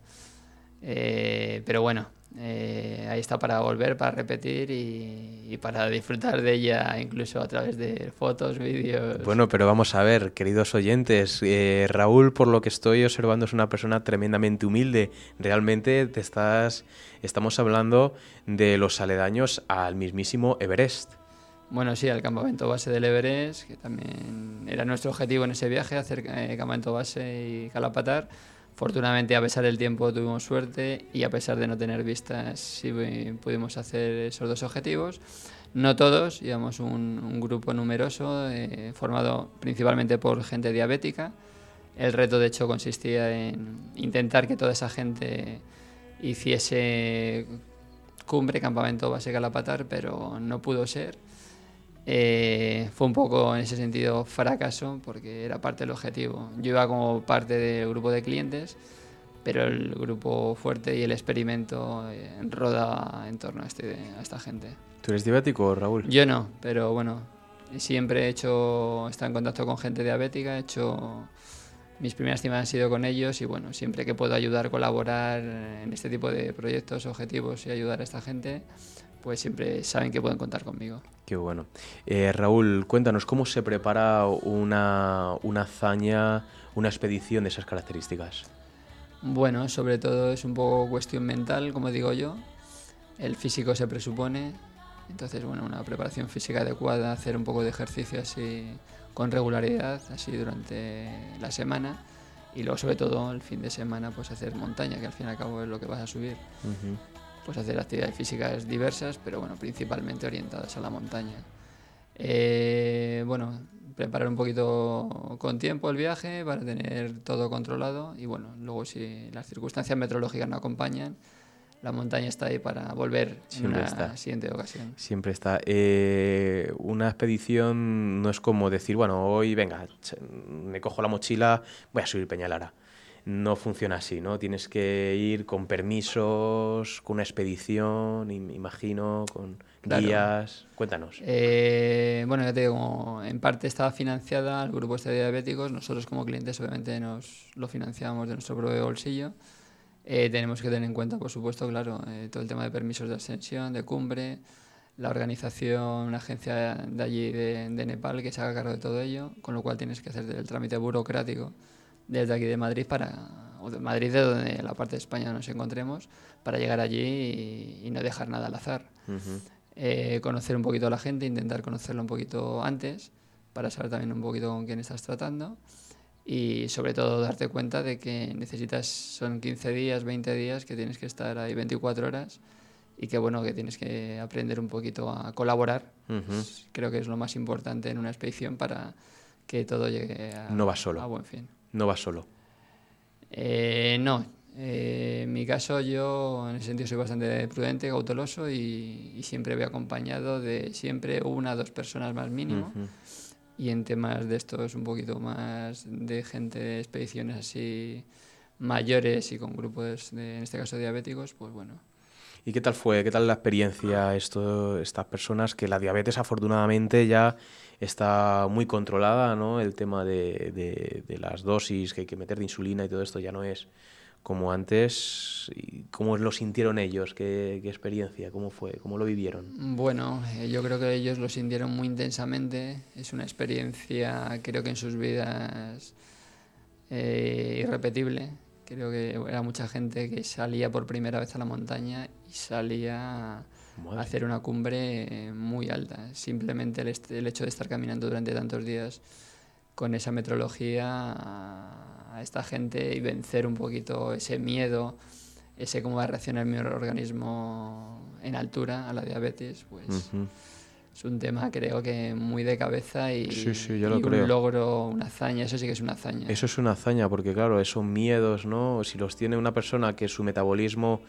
[SPEAKER 20] Eh, pero bueno, eh, ahí está para volver, para repetir y, y para disfrutar de ella incluso a través de fotos, vídeos.
[SPEAKER 3] Bueno, pero vamos a ver, queridos oyentes, eh, Raúl, por lo que estoy observando, es una persona tremendamente humilde. Realmente te estás, estamos hablando de los aledaños al mismísimo Everest.
[SPEAKER 20] Bueno, sí, al campamento base del Everest, que también era nuestro objetivo en ese viaje, hacer eh, campamento base y Calapatar. Afortunadamente, a pesar del tiempo, tuvimos suerte y a pesar de no tener vistas, sí pudimos hacer esos dos objetivos. No todos, íbamos un, un grupo numeroso, eh, formado principalmente por gente diabética. El reto, de hecho, consistía en intentar que toda esa gente hiciese cumbre, campamento base Calapatar, pero no pudo ser. Eh, fue un poco en ese sentido fracaso porque era parte del objetivo. Yo iba como parte del grupo de clientes, pero el grupo fuerte y el experimento eh, roda en torno a, este, a esta gente.
[SPEAKER 3] ¿Tú eres diabético, Raúl?
[SPEAKER 20] Yo no, pero bueno, siempre he hecho, he estado en contacto con gente diabética, he hecho, mis primeras cimas han sido con ellos y bueno, siempre que puedo ayudar, colaborar en este tipo de proyectos, objetivos y ayudar a esta gente, pues siempre saben que pueden contar conmigo.
[SPEAKER 3] Qué bueno. Eh, Raúl, cuéntanos, ¿cómo se prepara una, una hazaña, una expedición de esas características?
[SPEAKER 20] Bueno, sobre todo es un poco cuestión mental, como digo yo. El físico se presupone, Entonces, bueno, una preparación física adecuada, hacer un poco de ejercicio así con regularidad, así durante la semana. Y luego, sobre todo, el fin de semana, pues hacer montaña, que al fin y al cabo es lo que vas a subir.
[SPEAKER 3] Uh-huh.
[SPEAKER 20] Pues hacer actividades físicas diversas, pero bueno, principalmente orientadas a la montaña. Eh, bueno, preparar un poquito con tiempo el viaje para tener todo controlado y bueno, luego si las circunstancias meteorológicas no acompañan, la montaña está ahí para volver
[SPEAKER 3] Siempre
[SPEAKER 20] en una
[SPEAKER 3] está.
[SPEAKER 20] siguiente ocasión.
[SPEAKER 3] Siempre está. Eh, una expedición no es como decir, bueno, hoy venga, me cojo la mochila, voy a subir Peñalara. No funciona así, ¿no? Tienes que ir con permisos, con una expedición, imagino, con
[SPEAKER 20] Claro.
[SPEAKER 3] guías. Cuéntanos.
[SPEAKER 20] Eh, bueno, ya te digo, como en parte estaba financiada el grupo este de diabéticos, nosotros como clientes obviamente nos lo financiamos de nuestro propio bolsillo. Eh, tenemos que tener en cuenta, por supuesto, claro, eh, todo el tema de permisos de ascensión, de cumbre, la organización, una agencia de allí de, de Nepal que se haga cargo de todo ello, con lo cual tienes que hacer el trámite burocrático desde aquí de Madrid para, o de Madrid de donde la parte de España nos encontremos, para llegar allí y, y no dejar nada al azar.
[SPEAKER 3] Uh-huh.
[SPEAKER 20] Eh, conocer un poquito a la gente, intentar conocerlo un poquito antes, para saber también un poquito con quién estás tratando. Y sobre todo darte cuenta de que necesitas, son quince días, veinte días, que tienes que estar ahí veinticuatro horas y que bueno, que tienes que aprender un poquito a colaborar.
[SPEAKER 3] Uh-huh.
[SPEAKER 20] Pues creo que es lo más importante en una expedición para que todo llegue a,
[SPEAKER 3] no vas solo.
[SPEAKER 20] a buen fin.
[SPEAKER 3] No vas solo.
[SPEAKER 20] Eh, no, eh, en mi caso yo en ese sentido soy bastante prudente, cauteloso y, y siempre voy acompañado de siempre una o dos personas más mínimo.
[SPEAKER 3] Uh-huh.
[SPEAKER 20] Y en temas de estos un poquito más de gente de expediciones así mayores y con grupos, de, en este caso diabéticos, pues bueno.
[SPEAKER 3] ¿Y qué tal fue? ¿Qué tal la experiencia esto, estas personas que la diabetes afortunadamente ya está muy controlada, ¿no? El tema de, de, de las dosis que hay que meter de insulina y todo esto ya no es como antes. ¿Cómo lo sintieron ellos? ¿Qué, qué experiencia? ¿Cómo fue? ¿Cómo lo vivieron?
[SPEAKER 20] Bueno, eh, yo creo que ellos lo sintieron muy intensamente. Es una experiencia, creo que en sus vidas, eh, irrepetible. Creo que era mucha gente que salía por primera vez a la montaña y salía
[SPEAKER 3] Madre.
[SPEAKER 20] a hacer una cumbre muy alta. Simplemente el, el hecho de estar caminando durante tantos días con esa meteorología a, a esta gente y vencer un poquito ese miedo, ese cómo va a reaccionar mi organismo en altura a la diabetes, pues
[SPEAKER 3] Uh-huh.
[SPEAKER 20] es un tema creo que muy de cabeza y,
[SPEAKER 3] Sí, sí, yo
[SPEAKER 20] y
[SPEAKER 3] lo
[SPEAKER 20] un
[SPEAKER 3] creo.
[SPEAKER 20] logro, una hazaña, eso sí que es una hazaña.
[SPEAKER 3] Eso es una hazaña, porque claro, esos miedos, ¿no? Si los tiene una persona que su metabolismo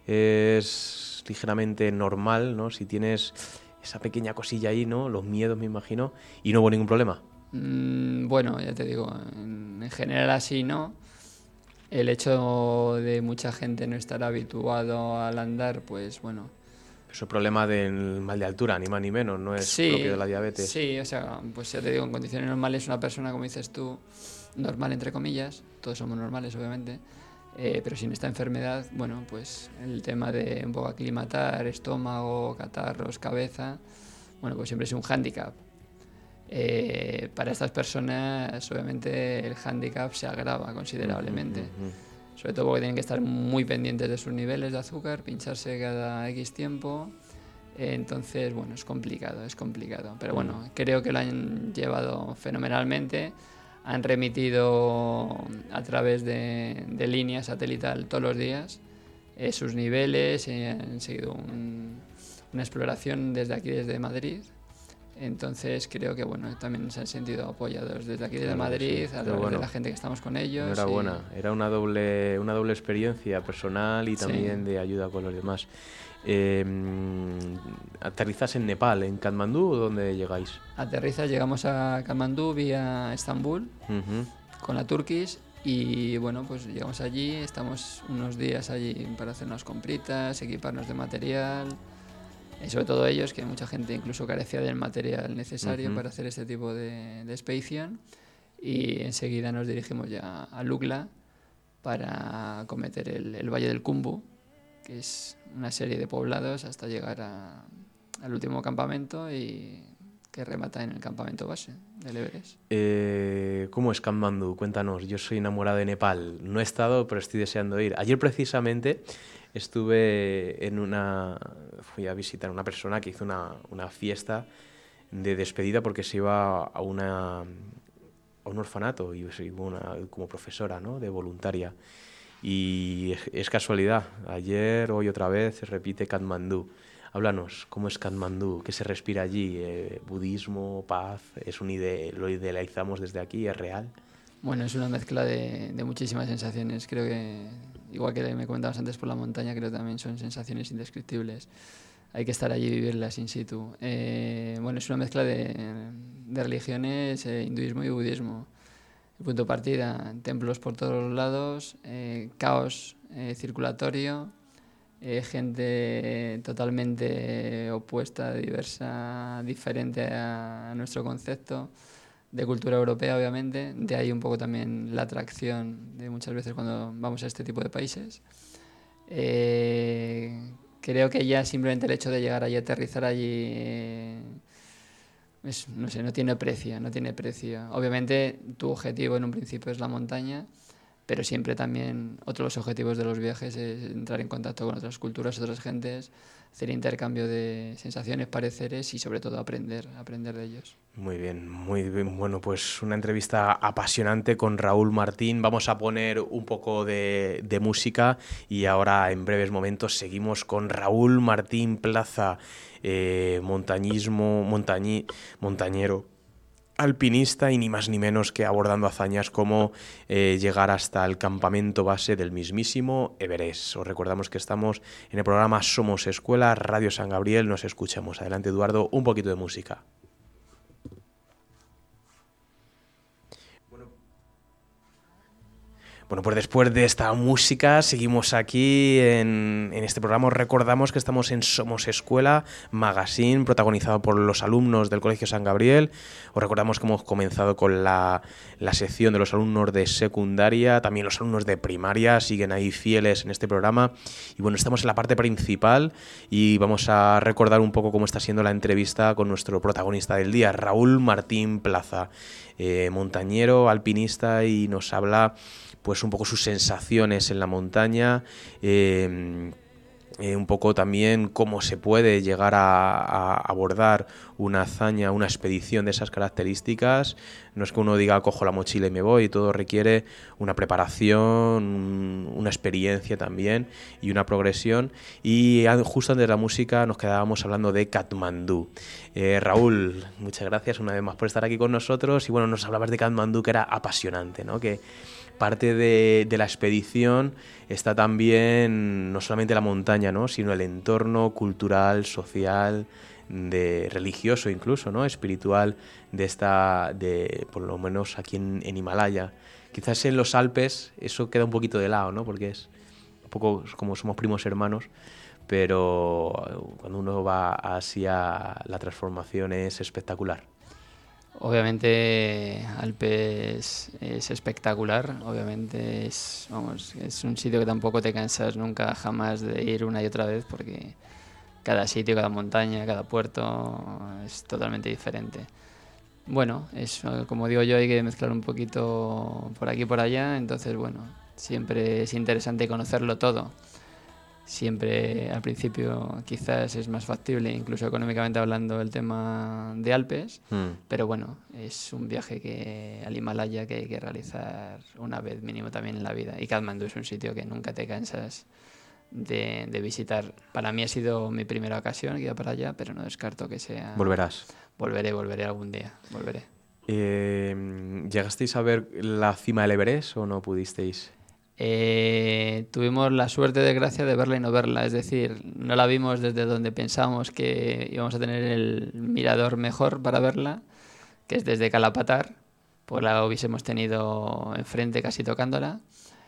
[SPEAKER 3] es ligeramente normal, ¿no? Si tienes esa pequeña cosilla ahí, ¿no? Los miedos, me imagino, y no hubo ningún problema.
[SPEAKER 20] Mm, bueno, ya te digo, en, en general así no. El hecho de mucha gente no estar habituado al andar, pues bueno.
[SPEAKER 3] Eso es problema del mal de altura, ni más ni menos, no es
[SPEAKER 20] Sí,
[SPEAKER 3] propio de la diabetes.
[SPEAKER 20] Sí, o sea, pues ya te digo, en condiciones normales una persona, como dices tú, normal entre comillas, todos somos normales obviamente, eh, pero sin esta enfermedad, bueno, pues el tema de un poco aclimatar, estómago, catarros, cabeza, bueno, pues siempre es un hándicap. Eh, para estas personas, obviamente, el hándicap se agrava considerablemente.
[SPEAKER 3] Uh-huh, uh-huh.
[SPEAKER 20] Sobre todo porque tienen que estar muy pendientes de sus niveles de azúcar, pincharse cada X tiempo. Eh, entonces, bueno, es complicado, es complicado. Pero bueno, uh-huh. creo que lo han llevado fenomenalmente. Han remitido a través de, de línea satelital todos los días eh, sus niveles, eh, han seguido un, una exploración desde aquí, desde Madrid. Entonces creo que bueno, también se han sentido apoyados desde aquí, desde
[SPEAKER 3] Claro,
[SPEAKER 20] Madrid,
[SPEAKER 3] sí.
[SPEAKER 20] a
[SPEAKER 3] Pero
[SPEAKER 20] través
[SPEAKER 3] bueno,
[SPEAKER 20] de la gente que estamos con ellos.
[SPEAKER 3] Enhorabuena,
[SPEAKER 20] y...
[SPEAKER 3] era una doble, una doble experiencia personal y también
[SPEAKER 20] Sí.
[SPEAKER 3] de ayuda con los demás. Eh, ¿Aterrizas en Nepal, en Katmandú o dónde llegáis?
[SPEAKER 20] Aterrizas, llegamos a Katmandú vía Estambul
[SPEAKER 3] Uh-huh.
[SPEAKER 20] con la Turkish y bueno, pues llegamos allí, estamos unos días allí para hacer unas compritas, equiparnos de material. Y sobre todo ellos, que mucha gente incluso carecía del material necesario
[SPEAKER 3] Uh-huh.
[SPEAKER 20] para hacer este tipo de, de expedición. Y enseguida nos dirigimos ya a Lukla para cometer el, el Valle del Khumbu, que es una serie de poblados hasta llegar a, al último campamento y que remata en el campamento base del Everest.
[SPEAKER 3] Eh, ¿Cómo es Katmandú? Cuéntanos, yo soy enamorado de Nepal, no he estado, pero estoy deseando ir. Ayer precisamente estuve en una... Fui a visitar a una persona que hizo una, una fiesta de despedida porque se iba a, una, a un orfanato y una, como profesora, ¿no? De voluntaria. Y es, es casualidad, ayer, hoy otra vez, se repite Katmandú. Háblanos, ¿cómo es Katmandú? ¿Qué se respira allí? Eh, ¿Budismo, paz? ¿Es un ide ¿Lo idealizamos desde aquí? ¿Es real?
[SPEAKER 20] Bueno, es una mezcla de, de muchísimas sensaciones. Creo que, igual que me comentabas antes por la montaña, creo que también son sensaciones indescriptibles. Hay que estar allí y vivirlas in situ. Eh, bueno, es una mezcla de, de religiones, eh, hinduismo y budismo. El punto de partida, templos por todos los lados, eh, caos eh, circulatorio, eh, gente totalmente opuesta, diversa, diferente a, a nuestro concepto, de cultura europea, obviamente. De ahí un poco también la atracción de muchas veces cuando vamos a este tipo de países. Eh, creo que ya simplemente el hecho de llegar allí, aterrizar allí, eh, es, no sé, no tiene precio, no tiene precio. Obviamente tu objetivo en un principio es la montaña, pero siempre también otro de los objetivos de los viajes es entrar en contacto con otras culturas, otras gentes, hacer intercambio de sensaciones, pareceres y sobre todo aprender, aprender de ellos.
[SPEAKER 3] Muy bien, muy bien. Bueno, pues una entrevista apasionante con Raúl Martín. Vamos a poner un poco de, de música y ahora en breves momentos seguimos con Raúl Martín Plaza, eh, montañismo, montañi, montañero, alpinista y ni más ni menos que abordando hazañas como eh, llegar hasta el campamento base del mismísimo Everest. Os recordamos que estamos en el programa Somos Escuela, Radio San Gabriel. Nos escuchamos. Adelante, Eduardo, un poquito de música. Bueno, pues después de esta música seguimos aquí en, en este programa. Os recordamos que estamos en Somos Escuela, magazine, protagonizado por los alumnos del Colegio San Gabriel. Os recordamos que hemos comenzado con la, la sección de los alumnos de secundaria, también los alumnos de primaria siguen ahí fieles en este programa. Y bueno, estamos en la parte principal y vamos a recordar un poco cómo está siendo la entrevista con nuestro protagonista del día, Raúl Martín Plaza, eh, montañero, alpinista, y nos habla pues un poco sus sensaciones en la montaña, eh, eh, un poco también cómo se puede llegar a, a abordar una hazaña, una expedición de esas características. No es que uno diga cojo la mochila y me voy, todo requiere una preparación, una experiencia también y una progresión. Y justo antes de la música nos quedábamos hablando de Katmandú. Eh, Raúl, muchas gracias una vez más por estar aquí con nosotros y bueno, nos hablabas de Katmandú, que era apasionante, ¿no? Que parte de, de la expedición está también no solamente la montaña, ¿no? Sino el entorno cultural, social, de religioso incluso, ¿no? Espiritual de esta, de por lo menos aquí en, en Himalaya. Quizás en los Alpes eso queda un poquito de lado, ¿no? Porque es un poco como somos primos hermanos, pero cuando uno va hacia la transformación es espectacular.
[SPEAKER 20] Obviamente Alpes es espectacular, obviamente es, vamos, es un sitio que tampoco te cansas nunca jamás de ir una y otra vez, porque cada sitio, cada montaña, cada puerto es totalmente diferente. Bueno, es, como digo yo, hay que mezclar un poquito por aquí y por allá, entonces bueno, siempre es interesante conocerlo todo. Siempre al principio quizás es más factible, incluso económicamente hablando, el tema de Alpes, mm. pero bueno, es un viaje que al Himalaya que hay que realizar una vez mínimo también en la vida. Y Katmandú es un sitio que nunca te cansas de, de visitar. Para mí ha sido mi primera ocasión que iba para allá, pero no descarto que sea...
[SPEAKER 3] ¿Volverás?
[SPEAKER 20] Volveré, volveré algún día, volveré.
[SPEAKER 3] Eh, ¿Llegasteis a ver la cima del Everest o no pudisteis?
[SPEAKER 20] Eh, tuvimos la suerte, de gracia, de verla y no verla, es decir, no la vimos desde donde pensábamos que íbamos a tener el mirador mejor para verla, que es desde Kalapatar, pues la hubiésemos tenido enfrente casi tocándola.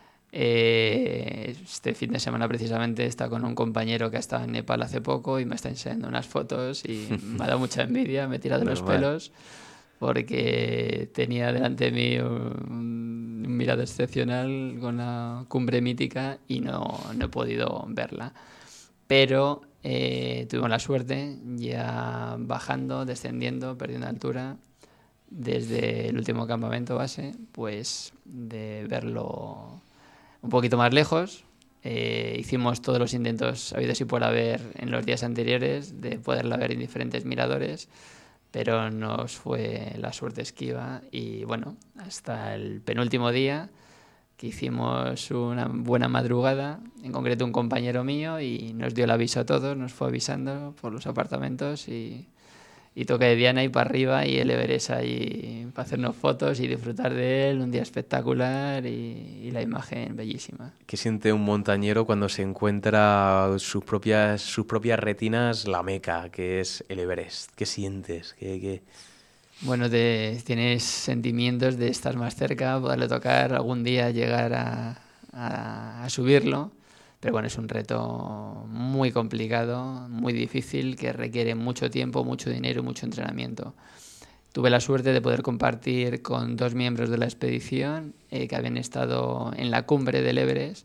[SPEAKER 20] Eh, este fin de semana precisamente está con un compañero que ha estado en Nepal hace poco y me está enseñando unas fotos y me ha dado mucha envidia, me he tirado de los pelos porque tenía delante de mí un, un mirado excepcional con la cumbre mítica y no, no he podido verla. Pero eh, tuvimos la suerte, ya bajando, descendiendo, perdiendo altura, desde el último campamento base, pues de verlo un poquito más lejos, Eh, hicimos todos los intentos habidos y por haber en los días anteriores de poderla ver en diferentes miradores, pero nos fue la suerte esquiva y bueno, hasta el penúltimo día que hicimos una buena madrugada, en concreto un compañero mío, y nos dio el aviso a todos, nos fue avisando por los apartamentos y, y toque de Diana y para arriba y el Everest ahí para hacernos fotos y disfrutar de él, un día espectacular y, y la imagen bellísima.
[SPEAKER 3] ¿Qué siente un montañero cuando se encuentra sus propias, sus propias retinas la meca, que es el Everest? ¿Qué sientes? ¿Qué, qué...
[SPEAKER 20] Bueno, te, tienes sentimientos de estar más cerca, poderle tocar, algún día llegar a, a, a subirlo, pero bueno, es un reto muy complicado, muy difícil, que requiere mucho tiempo, mucho dinero y mucho entrenamiento. Tuve la suerte de poder compartir con dos miembros de la expedición eh, que habían estado en la cumbre del Everest,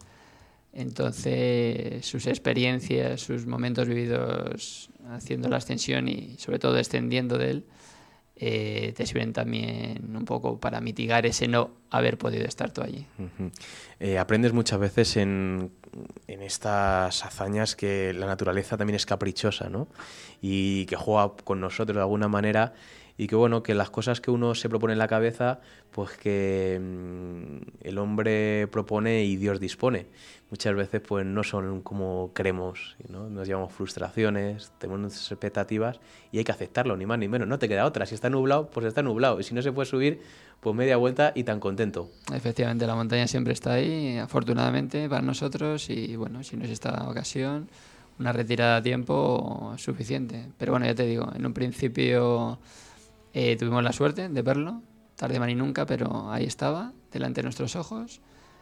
[SPEAKER 20] entonces sus experiencias, sus momentos vividos haciendo la ascensión y sobre todo descendiendo de él, Eh, te sirven también un poco para mitigar ese no haber podido estar tú allí.
[SPEAKER 3] Uh-huh. Eh, aprendes muchas veces en, en estas hazañas que la naturaleza también es caprichosa, ¿no? Y que juega con nosotros de alguna manera y que bueno, que las cosas que uno se propone en la cabeza, pues que mmm, el hombre propone y Dios dispone. Muchas veces pues no son como queremos, ¿no? Nos llevamos frustraciones, tenemos nuestras expectativas y hay que aceptarlo, ni más ni menos. No te queda otra. Si está nublado, pues está nublado. Y si no se puede subir, pues media vuelta y tan contento.
[SPEAKER 20] Efectivamente, la montaña siempre está ahí, afortunadamente para nosotros. Y bueno, si no es esta ocasión, una retirada a tiempo suficiente. Pero bueno, ya te digo, en un principio eh, tuvimos la suerte de verlo, tarde más ni nunca, pero ahí estaba, delante de nuestros ojos.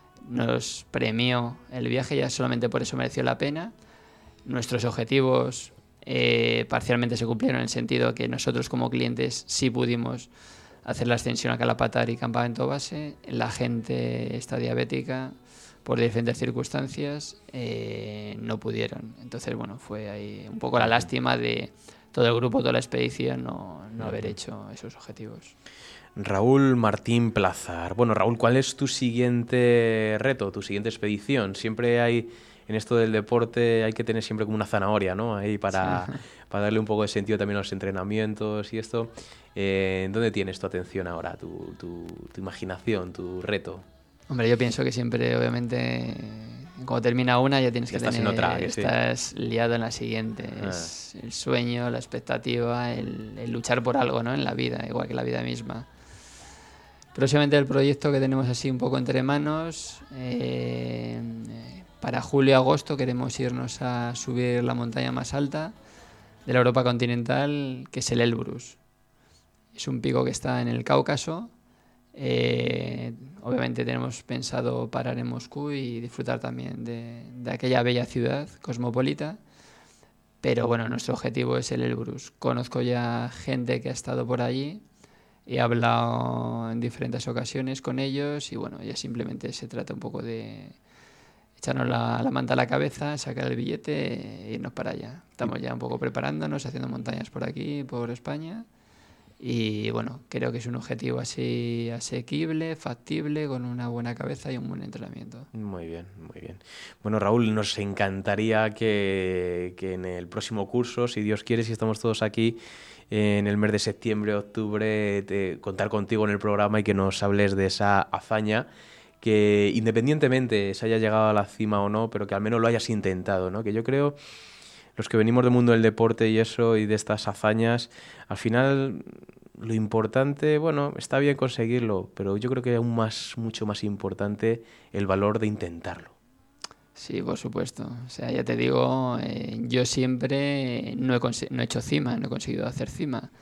[SPEAKER 20] Nos premió el viaje, ya solamente por eso mereció la pena. Nuestros objetivos eh, parcialmente se cumplieron en el sentido que nosotros como clientes sí pudimos hacer la ascensión a Calapatari y campamento base. La gente está diabética por diferentes circunstancias, eh, no pudieron. Entonces, bueno, fue ahí un poco la lástima de todo el grupo, toda la expedición, no, no haber hecho esos objetivos.
[SPEAKER 3] Raúl Martín Plazar. Bueno, Raúl, ¿cuál es tu siguiente reto, tu siguiente expedición? Siempre hay, en esto del deporte, hay que tener siempre como una zanahoria, ¿no? Ahí para, sí. para darle un poco de sentido también a los entrenamientos y esto. Eh, ¿Dónde tienes tu atención ahora, tu, tu, tu imaginación, tu reto?
[SPEAKER 20] Hombre, yo pienso que siempre, obviamente, cuando termina una ya tienes que
[SPEAKER 3] estás
[SPEAKER 20] tener...
[SPEAKER 3] en otra, que
[SPEAKER 20] estás
[SPEAKER 3] sí.
[SPEAKER 20] liado en la siguiente. Ah. Es el sueño, la expectativa, el, el luchar por algo, ¿no? En la vida, igual que la vida misma. Próximamente el proyecto que tenemos así un poco entre manos, eh, para julio-agosto queremos irnos a subir la montaña más alta de la Europa continental, que es el Elbrus. Es un pico que está en el Cáucaso. Eh, obviamente tenemos pensado parar en Moscú y disfrutar también de, de aquella bella ciudad cosmopolita, pero bueno, nuestro objetivo es el Elbrus. Conozco ya gente que ha estado por allí, he hablado en diferentes ocasiones con ellos y bueno, ya simplemente se trata un poco de echarnos la, la manta a la cabeza, sacar el billete e irnos para allá. Estamos ya un poco preparándonos, haciendo montañas por aquí, por España. Y bueno, creo que es un objetivo así asequible, factible, con una buena cabeza y un buen entrenamiento.
[SPEAKER 3] Muy bien, muy bien. Bueno, Raúl, nos encantaría que, que en el próximo curso, si Dios quiere, si estamos todos aquí, en el mes de septiembre, octubre, te, contar contigo en el programa y que nos hables de esa hazaña, que independientemente se haya llegado a la cima o no, pero que al menos lo hayas intentado, ¿no? Que yo creo... Los que venimos del mundo del deporte y eso y de estas hazañas, al final lo importante, bueno, está bien conseguirlo, pero yo creo que aún más, mucho más importante el valor de intentarlo.
[SPEAKER 20] Sí, por supuesto. O sea, ya te digo, eh, yo siempre no he, no he hecho cima, no he conseguido hacer cima,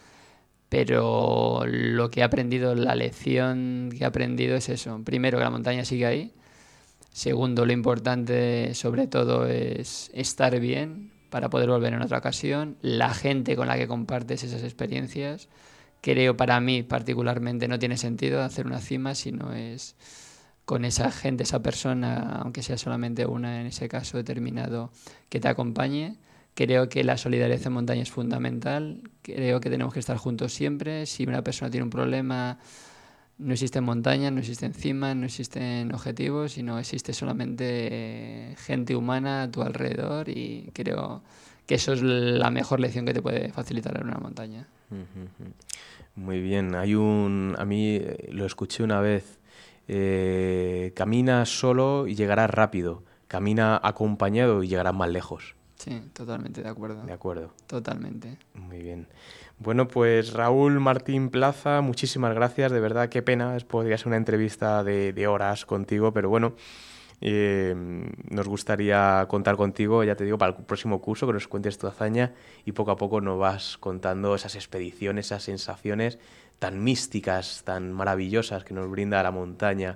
[SPEAKER 20] pero lo que he aprendido, la lección que he aprendido es eso. Primero, que la montaña sigue ahí. Segundo, lo importante sobre todo es estar bien para poder volver en otra ocasión. La gente con la que compartes esas experiencias, creo para mí particularmente no tiene sentido hacer una cima si no es con esa gente, esa persona, aunque sea solamente una en ese caso determinado, que te acompañe. Creo que la solidaridad en montaña es fundamental, creo que tenemos que estar juntos siempre. Si una persona tiene un problema, no existen montañas, no existen cimas, no existen objetivos, sino existe solamente gente humana a tu alrededor, y creo que eso es la mejor lección que te puede facilitar en una montaña.
[SPEAKER 3] Muy bien, hay un, a mí lo escuché una vez, eh, camina solo y llegarás rápido, camina acompañado y llegarás más lejos.
[SPEAKER 20] Sí, totalmente de acuerdo.
[SPEAKER 3] De acuerdo.
[SPEAKER 20] Totalmente.
[SPEAKER 3] Muy bien. Bueno, pues Raúl Martín Plaza, muchísimas gracias, de verdad, qué pena, podría ser una entrevista de, de horas contigo, pero bueno, eh, nos gustaría contar contigo, ya te digo, para el próximo curso, que nos cuentes tu hazaña y poco a poco nos vas contando esas expediciones, esas sensaciones tan místicas, tan maravillosas que nos brinda la montaña,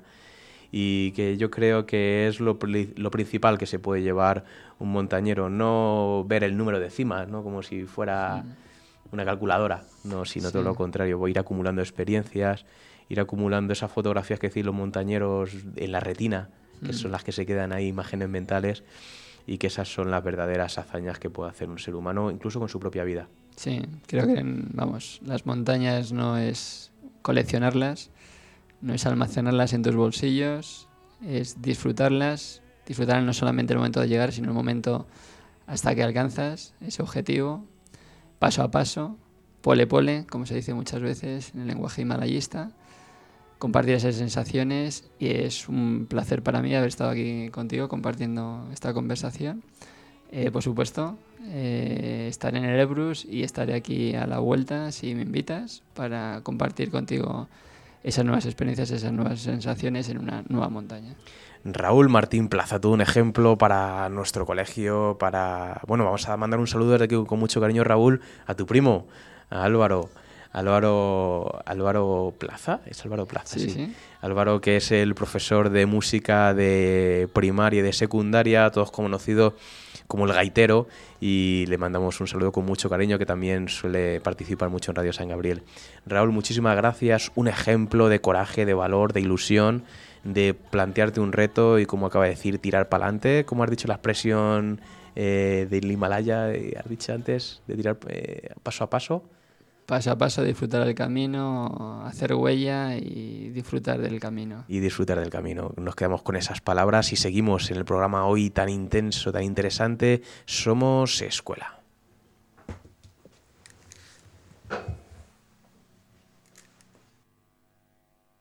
[SPEAKER 3] y que yo creo que es lo, lo principal que se puede llevar un montañero, no ver el número de cimas, ¿no? Como si fuera una calculadora, no, sino sí. todo lo contrario, voy a ir acumulando experiencias, ir acumulando esas fotografías que decís los montañeros en la retina, que mm. son las que se quedan ahí, imágenes mentales, y que esas son las verdaderas hazañas que puede hacer un ser humano, incluso con su propia vida.
[SPEAKER 20] Sí, creo que, vamos, las montañas no es coleccionarlas, no es almacenarlas en tus bolsillos, es disfrutarlas, disfrutar no solamente el momento de llegar, sino el momento hasta que alcanzas ese objetivo, paso a paso, pole pole, como se dice muchas veces en el lenguaje himalayista, compartir esas sensaciones, y es un placer para mí haber estado aquí contigo compartiendo esta conversación. Eh, por supuesto, eh, estaré en el Elbrus y estaré aquí a la vuelta si me invitas para compartir contigo esas nuevas experiencias, esas nuevas sensaciones en una nueva montaña.
[SPEAKER 3] Raúl Martín Plaza, todo un ejemplo para nuestro colegio, para... Bueno, vamos a mandar un saludo desde aquí con mucho cariño, Raúl, a tu primo, a Álvaro. Álvaro, Álvaro Plaza, ¿es Álvaro Plaza?
[SPEAKER 20] Sí,
[SPEAKER 3] sí.
[SPEAKER 20] sí.
[SPEAKER 3] Álvaro, que es el profesor de música de primaria y de secundaria, todos conocidos como el gaitero, y le mandamos un saludo con mucho cariño, que también suele participar mucho en Radio San Gabriel. Raúl, muchísimas gracias, un ejemplo de coraje, de valor, de ilusión, de plantearte un reto y, como acaba de decir, tirar para adelante, como has dicho la expresión eh, del Himalaya, eh, has dicho antes, de tirar eh, paso a paso.
[SPEAKER 20] Paso a paso, disfrutar del camino, hacer huella y disfrutar del camino.
[SPEAKER 3] Y disfrutar del camino. Nos quedamos con esas palabras y seguimos en el programa hoy tan intenso, tan interesante. Somos Escuela.